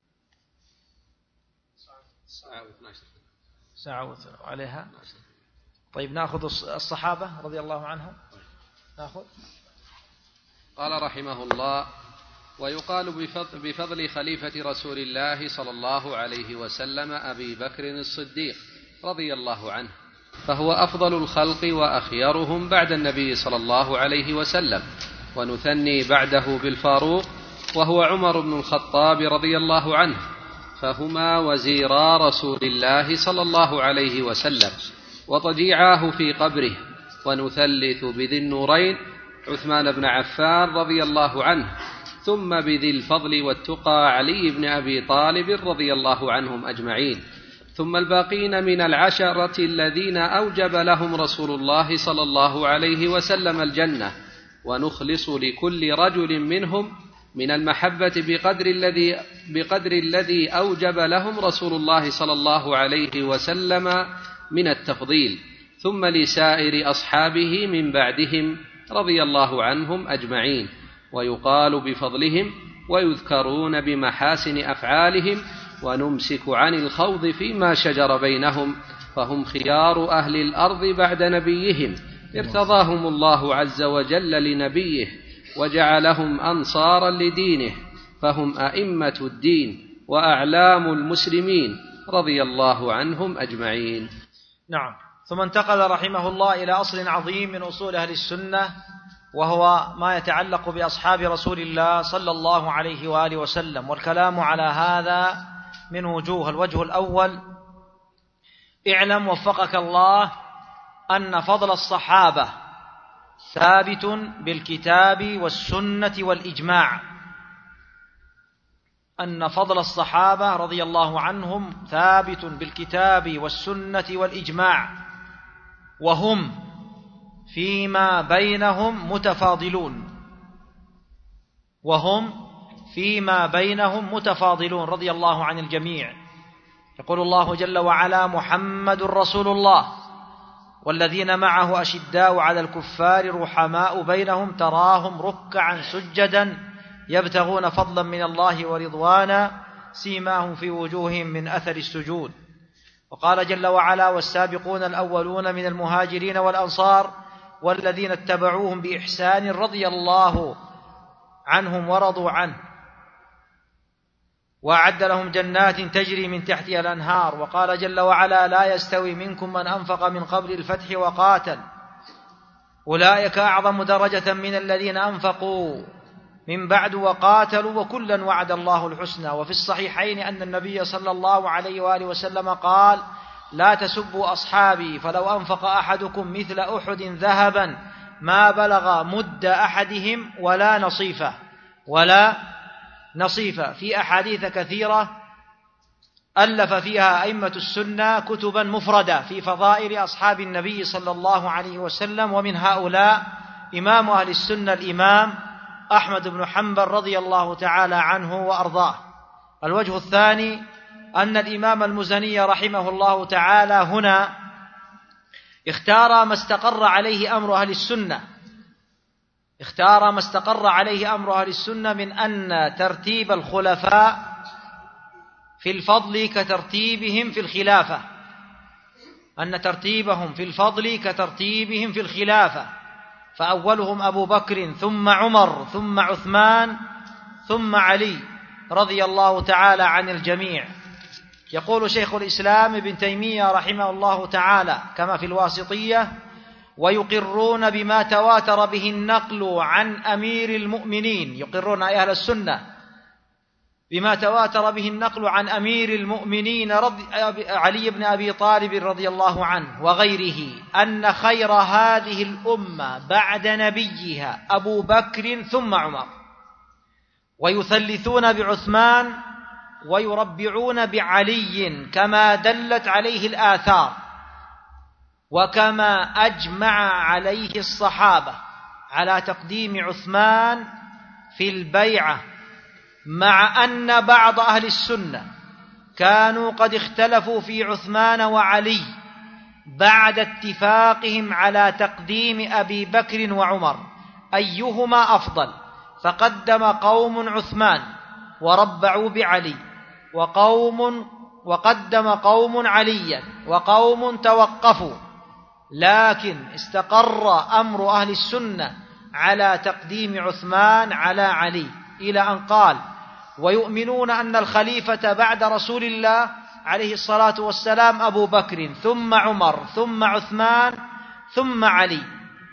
ساعة واثناشر عليها. طيب نأخذ الصحابة رضي الله عنهم، نأخذ. قال رحمه الله: ويقال بفضل خليفة رسول الله صلى الله عليه وسلم أبي بكر الصديق رضي الله عنه، فهو أفضل الخلق وأخيرهم بعد النبي صلى الله عليه وسلم، ونثني بعده بالفاروق وهو عمر بن الخطاب رضي الله عنه، فهما وزيرا رسول الله صلى الله عليه وسلم وضجيعاه في قبره. ونثلث بذي النورين عثمان بن عفان رضي الله عنه، ثم بذي الفضل والتقى علي بن أبي طالب رضي الله عنهم أجمعين، ثم الباقين من العشرة الذين أوجب لهم رسول الله صلى الله عليه وسلم الجنة. ونخلص لكل رجل منهم من المحبة بقدر الذي بقدر الذي أوجب لهم رسول الله صلى الله عليه وسلم من التفضيل، ثم لسائر أصحابه من بعدهم رضي الله عنهم أجمعين. ويقال بفضلهم ويذكرون بمحاسن أفعالهم، ونمسك عن الخوض فيما شجر بينهم، فهم خيار أهل الأرض بعد نبيهم، ارتضاهم الله عز وجل لنبيه وجعلهم أنصارا لدينه، فهم أئمة الدين وأعلام المسلمين رضي الله عنهم أجمعين. نعم. ثم انتقل رحمه الله إلى أصل عظيم من أصول أهل السنة، وهو ما يتعلق بأصحاب رسول الله صلى الله عليه وآله وسلم، والكلام على هذا من وجوه. الوجه الأول: اعلم وفقك الله أن فضل الصحابة ثابت بالكتاب والسنة والإجماع، أن فضل الصحابة رضي الله عنهم ثابت بالكتاب والسنة والإجماع، وهم فيما بينهم متفاضلون وهم فيما بينهم متفاضلون رضي الله عن الجميع. يقول الله جل وعلا: محمد رسول الله والذين معه أشداء على الكفار رحماء بينهم تراهم ركعا سجدا يبتغون فضلا من الله ورضوانا سيماهم في وجوههم من أثر السجود. وقال جل وعلا: والسابقون الأولون من المهاجرين والأنصار والذين اتبعوهم بإحسان رضي الله عنهم ورضوا عنه وأعد لهم جنات تجري من تحتها الأنهار. وقال جل وعلا: لا يستوي منكم من أنفق من قبل الفتح وقاتل أولئك أعظم درجة من الذين أنفقوا من بعد وقاتلوا وكلا وعد الله الحسنى. وفي الصحيحين أن النبي صلى الله عليه وآله وسلم قال: لا تسبوا أصحابي فلو أنفق أحدكم مثل أحد ذهبا ما بلغ مد أحدهم ولا نصيفه ولا نصيفه. في أحاديث كثيرة ألف فيها أئمة السنة كتبا مفردة في فضائل أصحاب النبي صلى الله عليه وسلم، ومن هؤلاء إمام أهل السنة الإمام أحمد بن حنبل رضي الله تعالى عنه وأرضاه. الوجه الثاني أن الإمام المزني رحمه الله تعالى هنا اختار ما استقر عليه أمر أهل السنة اختار ما استقر عليه أمر أهل السنة من أن ترتيب الخلفاء في الفضل كترتيبهم في الخلافة أن ترتيبهم في الفضل كترتيبهم في الخلافة فأولهم أبو بكر ثم عمر ثم عثمان ثم علي رضي الله تعالى عن الجميع. يقول شيخ الإسلام ابن تيمية رحمه الله تعالى كما في الواسطية: ويقرون بما تواتر به النقل عن أمير المؤمنين، يقرون أهل السنة بما تواتر به النقل عن أمير المؤمنين علي بن أبي طالب رضي الله عنه وغيره أن خير هذه الأمة بعد نبيها أبو بكر ثم عمر، ويثلثون بعثمان ويربعون بعلي كما دلت عليه الآثار وكما أجمع عليه الصحابة على تقديم عثمان في البيعة، مع أن بعض أهل السنة كانوا قد اختلفوا في عثمان وعلي بعد اتفاقهم على تقديم أبي بكر وعمر أيهما أفضل، فقدم قوم عثمان وربعوا بعلي، وقوم وقدم قوم عليا، وقوم توقفوا، لكن استقر أمر أهل السنة على تقديم عثمان على علي، إلى أن قال: ويؤمنون أن الخليفة بعد رسول الله عليه الصلاة والسلام أبو بكر ثم عمر ثم عثمان ثم علي،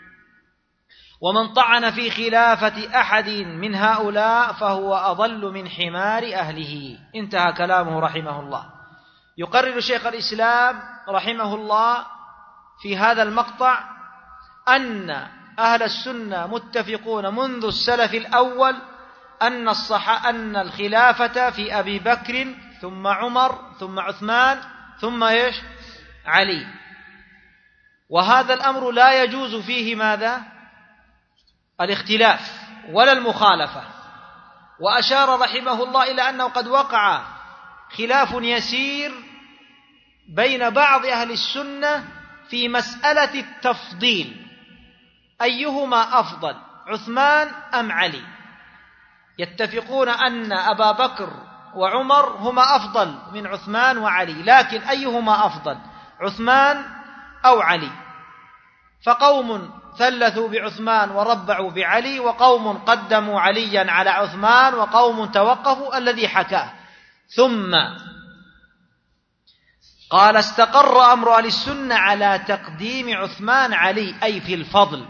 ومن طعن في خلافة أحد من هؤلاء فهو أضل من حمار أهله. انتهى كلامه رحمه الله. يقرر شيخ الإسلام رحمه الله في هذا المقطع أن أهل السنة متفقون منذ السلف الأول أن الصح أن الخلافة في أبي بكر ثم عمر ثم عثمان ثم إيش؟ علي، وهذا الأمر لا يجوز فيه ماذا؟ الاختلاف ولا المخالفة. وأشار رحمه الله إلى أنه قد وقع خلاف يسير بين بعض أهل السنة في مسألة التفضيل، أيهما أفضل، عثمان أم علي؟ يتفقون أن أبا بكر وعمر هما أفضل من عثمان وعلي، لكن أيهما أفضل، عثمان أو علي؟ فقوم ثلثوا بعثمان وربعوا بعلي، وقوم قدموا عليا على عثمان، وقوم توقفوا الذي حكاه. ثم قال: استقر أمر أهل السنة على تقديم عثمان علي، أي في الفضل.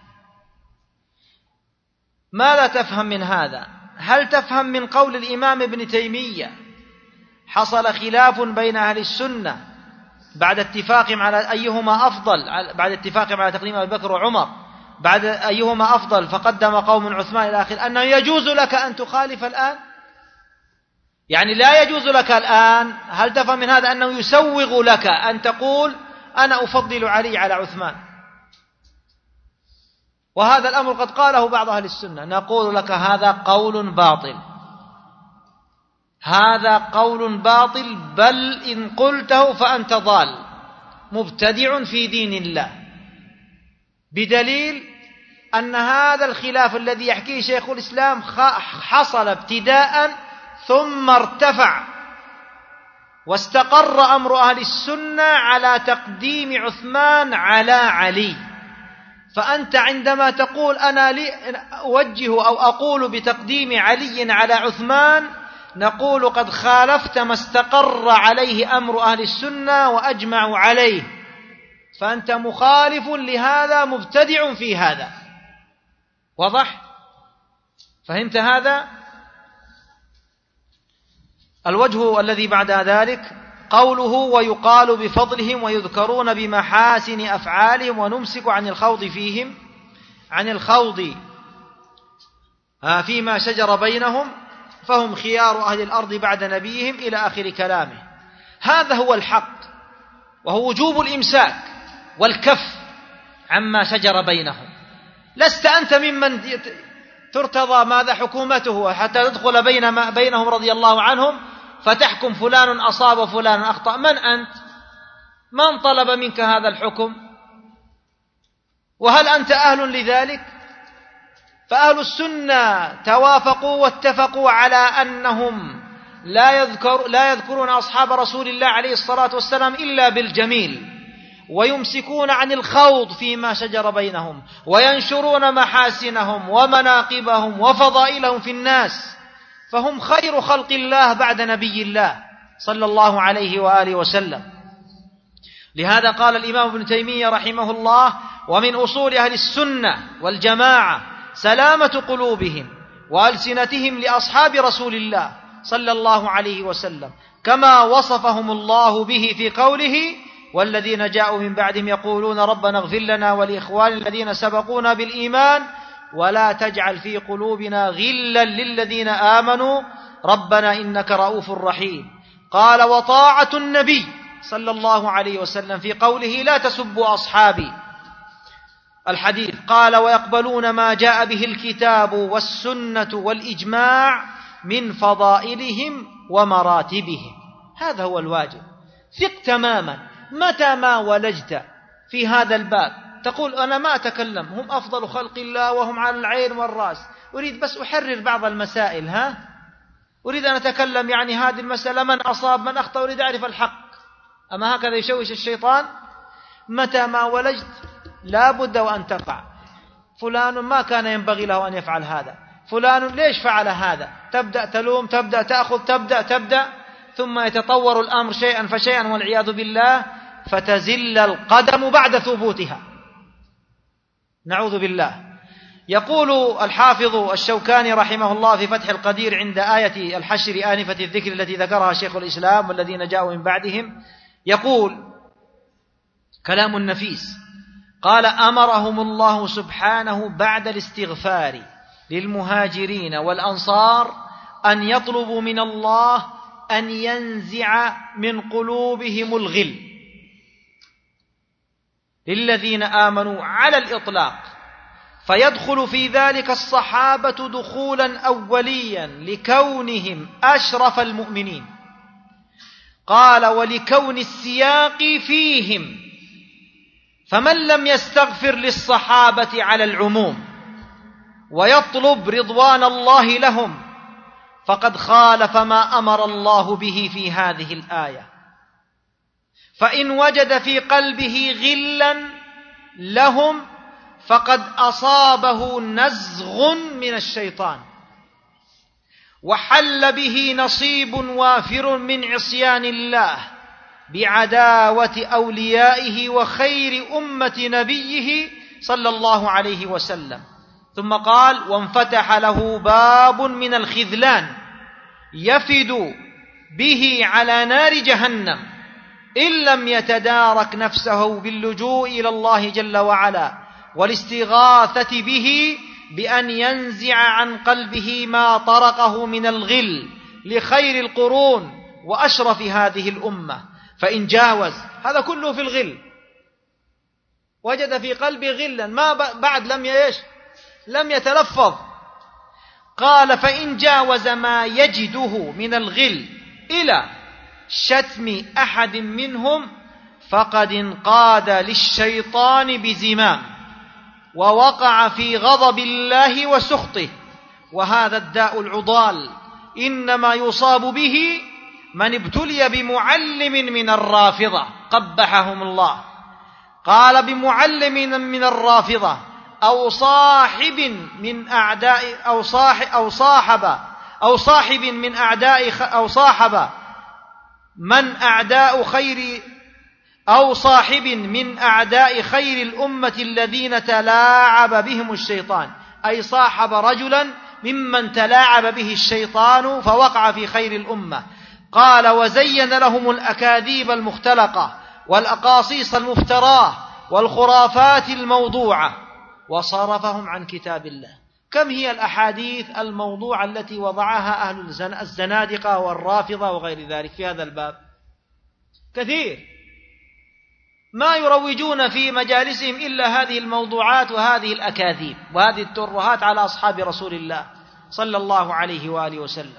ماذا تفهم من هذا؟ هل تفهم من قول الإمام ابن تيمية حصل خلاف بين أهل السنة بعد اتفاقهم على أيهما أفضل، بعد اتفاقهم على تقديم أبي بكر وعمر، بعد أيهما أفضل فقدم قوم عثمان إلى آخر، أنه يجوز لك أن تخالف الآن؟ يعني لا يجوز لك الآن، هل تفهم من هذا أنه يسوغ لك أن تقول أنا أفضل علي على عثمان؟ وهذا الأمر قد قاله بعض أهل السنة. نقول لك هذا قول باطل، هذا قول باطل، بل إن قلته فأنت ضال مبتدع في دين الله، بدليل أن هذا الخلاف الذي يحكيه شيخ الإسلام حصل ابتداء ثم ارتفع واستقر أمر أهل السنة على تقديم عثمان على علي. فأنت عندما تقول أنا لي أوجه أو أقول بتقديم علي على عثمان، نقول قد خالفت ما استقر عليه أمر أهل السنة وأجمعوا عليه، فأنت مخالف لهذا، مبتدع في هذا. واضح؟ فهمت هذا؟ الوجه الذي بعد ذلك قوله ويقال بفضلهم ويذكرون بمحاسن أفعالهم ونمسك عن الخوض فيهم، عن الخوض فيما شجر بينهم فهم خيار أهل الأرض بعد نبيهم إلى آخر كلامه. هذا هو الحق، وهو وجوب الإمساك والكف عما شجر بينهم. لست أنت ممن ترتضى ماذا حكومته حتى تدخل بين بينهم رضي الله عنهم فتحكم فلان أصاب وفلان أخطأ. من أنت؟ من طلب منك هذا الحكم؟ وهل أنت أهل لذلك؟ فأهل السنة توافقوا واتفقوا على أنهم لا يذكر لا يذكرون أصحاب رسول الله عليه الصلاة والسلام إلا بالجميل، ويمسكون عن الخوض فيما شجر بينهم، وينشرون محاسنهم ومناقبهم وفضائلهم في الناس، فهم خير خلق الله بعد نبي الله صلى الله عليه وآله وسلم. لهذا قال الإمام ابن تيمية رحمه الله: ومن أصول أهل السنة والجماعة سلامة قلوبهم وألسنتهم لأصحاب رسول الله صلى الله عليه وسلم، كما وصفهم الله به في قوله: والذين جاءوا من بعدهم يقولون ربنا اغفر لنا ولإخوان الذين سبقونا بالإيمان ولا تجعل في قلوبنا غلا للذين آمنوا ربنا إنك رؤوف رحيم. قال: وطاعة النبي صلى الله عليه وسلم في قوله: لا تسبوا أصحابي، الحديث. قال: ويقبلون ما جاء به الكتاب والسنة والإجماع من فضائلهم ومراتبهم. هذا هو الواجب. ثق تماما، متى ما ولجت في هذا الباب تقول أنا ما أتكلم، هم أفضل خلق الله وهم على العين والرأس، أريد بس أحرر بعض المسائل، ها أريد أن أتكلم يعني هذه المسألة من أصاب من أخطأ، أريد أعرف الحق. أما هكذا يشوش الشيطان. متى ما ولجت لا بد وأن تقع. فلان ما كان ينبغي له أن يفعل هذا، فلان ليش فعل هذا، تبدأ تلوم، تبدأ تأخذ، تبدأ تبدأ ثم يتطور الأمر شيئا فشيئا والعياذ بالله، فتزل القدم بعد ثبوتها، نعوذ بالله. يقول الحافظ الشوكاني رحمه الله في فتح القدير عند آية الحشر آنفة الذكر التي ذكرها شيخ الإسلام: والذين جاءوا من بعدهم، يقول كلام النفيس، قال: أمرهم الله سبحانه بعد الاستغفار للمهاجرين والأنصار أن يطلبوا من الله أن ينزع من قلوبهم الغل للذين آمنوا على الإطلاق، فيدخل في ذلك الصحابة دخولا أوليا لكونهم أشرف المؤمنين. قال: ولكون السياق فيهم، فمن لم يستغفر للصحابة على العموم ويطلب رضوان الله لهم فقد خالف ما أمر الله به في هذه الآية. فإن وجد في قلبه غلا لهم فقد أصابه نزغ من الشيطان وحل به نصيب وافر من عصيان الله بعداوة أوليائه وخير أمة نبيه صلى الله عليه وسلم. ثم قال: وانفتح له باب من الخذلان يفد به على نار جهنم إن لم يتدارك نفسه باللجوء إلى الله جل وعلا والاستغاثة به بأن ينزع عن قلبه ما طرقه من الغل لخير القرون وأشرف هذه الأمة، فإن جاوز، هذا كله في الغل، وجد في قلبه غلا ما بعد لم يش لم يتلفظ. قال فإن جاوز ما يجده من الغل إلى شتم أحد منهم فقد انقاد للشيطان بزمام ووقع في غضب الله وسخطه، وهذا الداء العضال إنما يصاب به من ابتلي بمعلم من الرافضة قبحهم الله. قال بمعلم من الرافضة أو صاحب من أعداء أو صاحب أو صاحب أو صاحب من أعداء أو صاحب من أعداء خير أو صاحب من أعداء خير الأمة الذين تلاعب بهم الشيطان، أي صاحب رجلا ممن تلاعب به الشيطان فوقع في خير الأمة. قال وزين لهم الأكاذيب المختلقة والأقاصيص المفتراه والخرافات الموضوعة وصرفهم عن كتاب الله. كم هي الأحاديث الموضوعة التي وضعها أهل الزنادقة والرافضة وغير ذلك في هذا الباب؟ كثير، ما يروجون في مجالسهم إلا هذه الموضوعات وهذه الأكاذيب وهذه الترهات على أصحاب رسول الله صلى الله عليه وآله وسلم.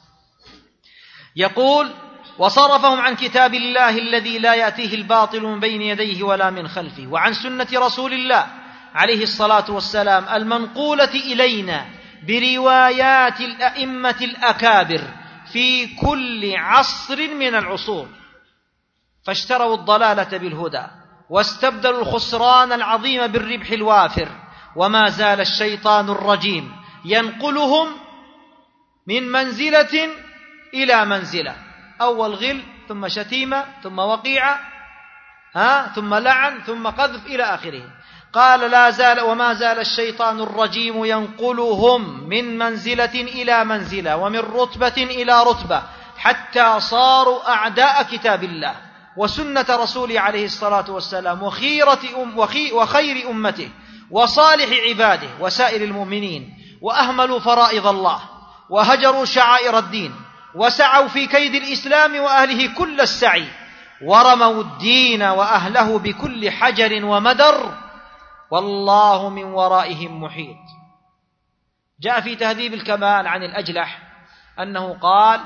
يقول وصرفهم عن كتاب الله الذي لا يأتيه الباطل من بين يديه ولا من خلفه، وعن سنة رسول الله عليه الصلاة والسلام المنقولة إلينا بروايات الأئمة الأكابر في كل عصر من العصور، فاشتروا الضلالة بالهدى واستبدلوا الخسران العظيم بالربح الوافر، وما زال الشيطان الرجيم ينقلهم من منزلة إلى منزلة، أول غل ثم شتيمة ثم وقيعة ها ثم لعن ثم قذف إلى آخره. قال لا زال وما زال الشيطان الرجيم ينقلهم من منزلة إلى منزلة ومن رتبة إلى رتبة حتى صاروا أعداء كتاب الله وسنة رسوله عليه الصلاة والسلام وخيرة أم وخي وخير أمته وصالح عباده وسائر المؤمنين، وأهملوا فرائض الله وهجروا شعائر الدين وسعوا في كيد الإسلام وأهله كل السعي، ورموا الدين وأهله بكل حجر ومدر، والله من ورائهم محيط. جاء في تهذيب الكمال عن الأجلح أنه قال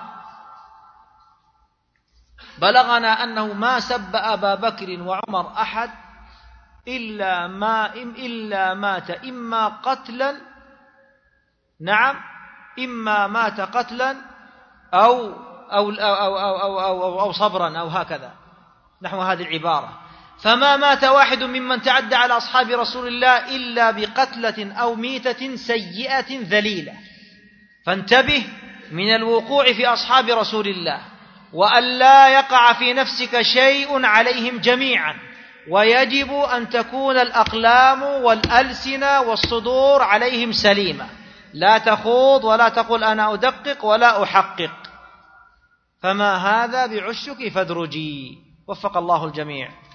بلغنا أنه ما سب أبا بكر وعمر أحد إلا ما إلا مات إما قتلا نعم إما مات قتلا أو أو أو أو أو, أو, أو, أو صبرا أو هكذا نحو هذه العبارة. فما مات واحد ممن تعدى على أصحاب رسول الله إلا بقتلة أو ميتة سيئة ذليلة. فانتبه من الوقوع في أصحاب رسول الله، وأن لا يقع في نفسك شيء عليهم جميعا، ويجب أن تكون الأقلام والألسنة والصدور عليهم سليمة، لا تخوض ولا تقول أنا أدقق ولا أحقق. فما هذا بعشك فادرجي. وفق الله الجميع.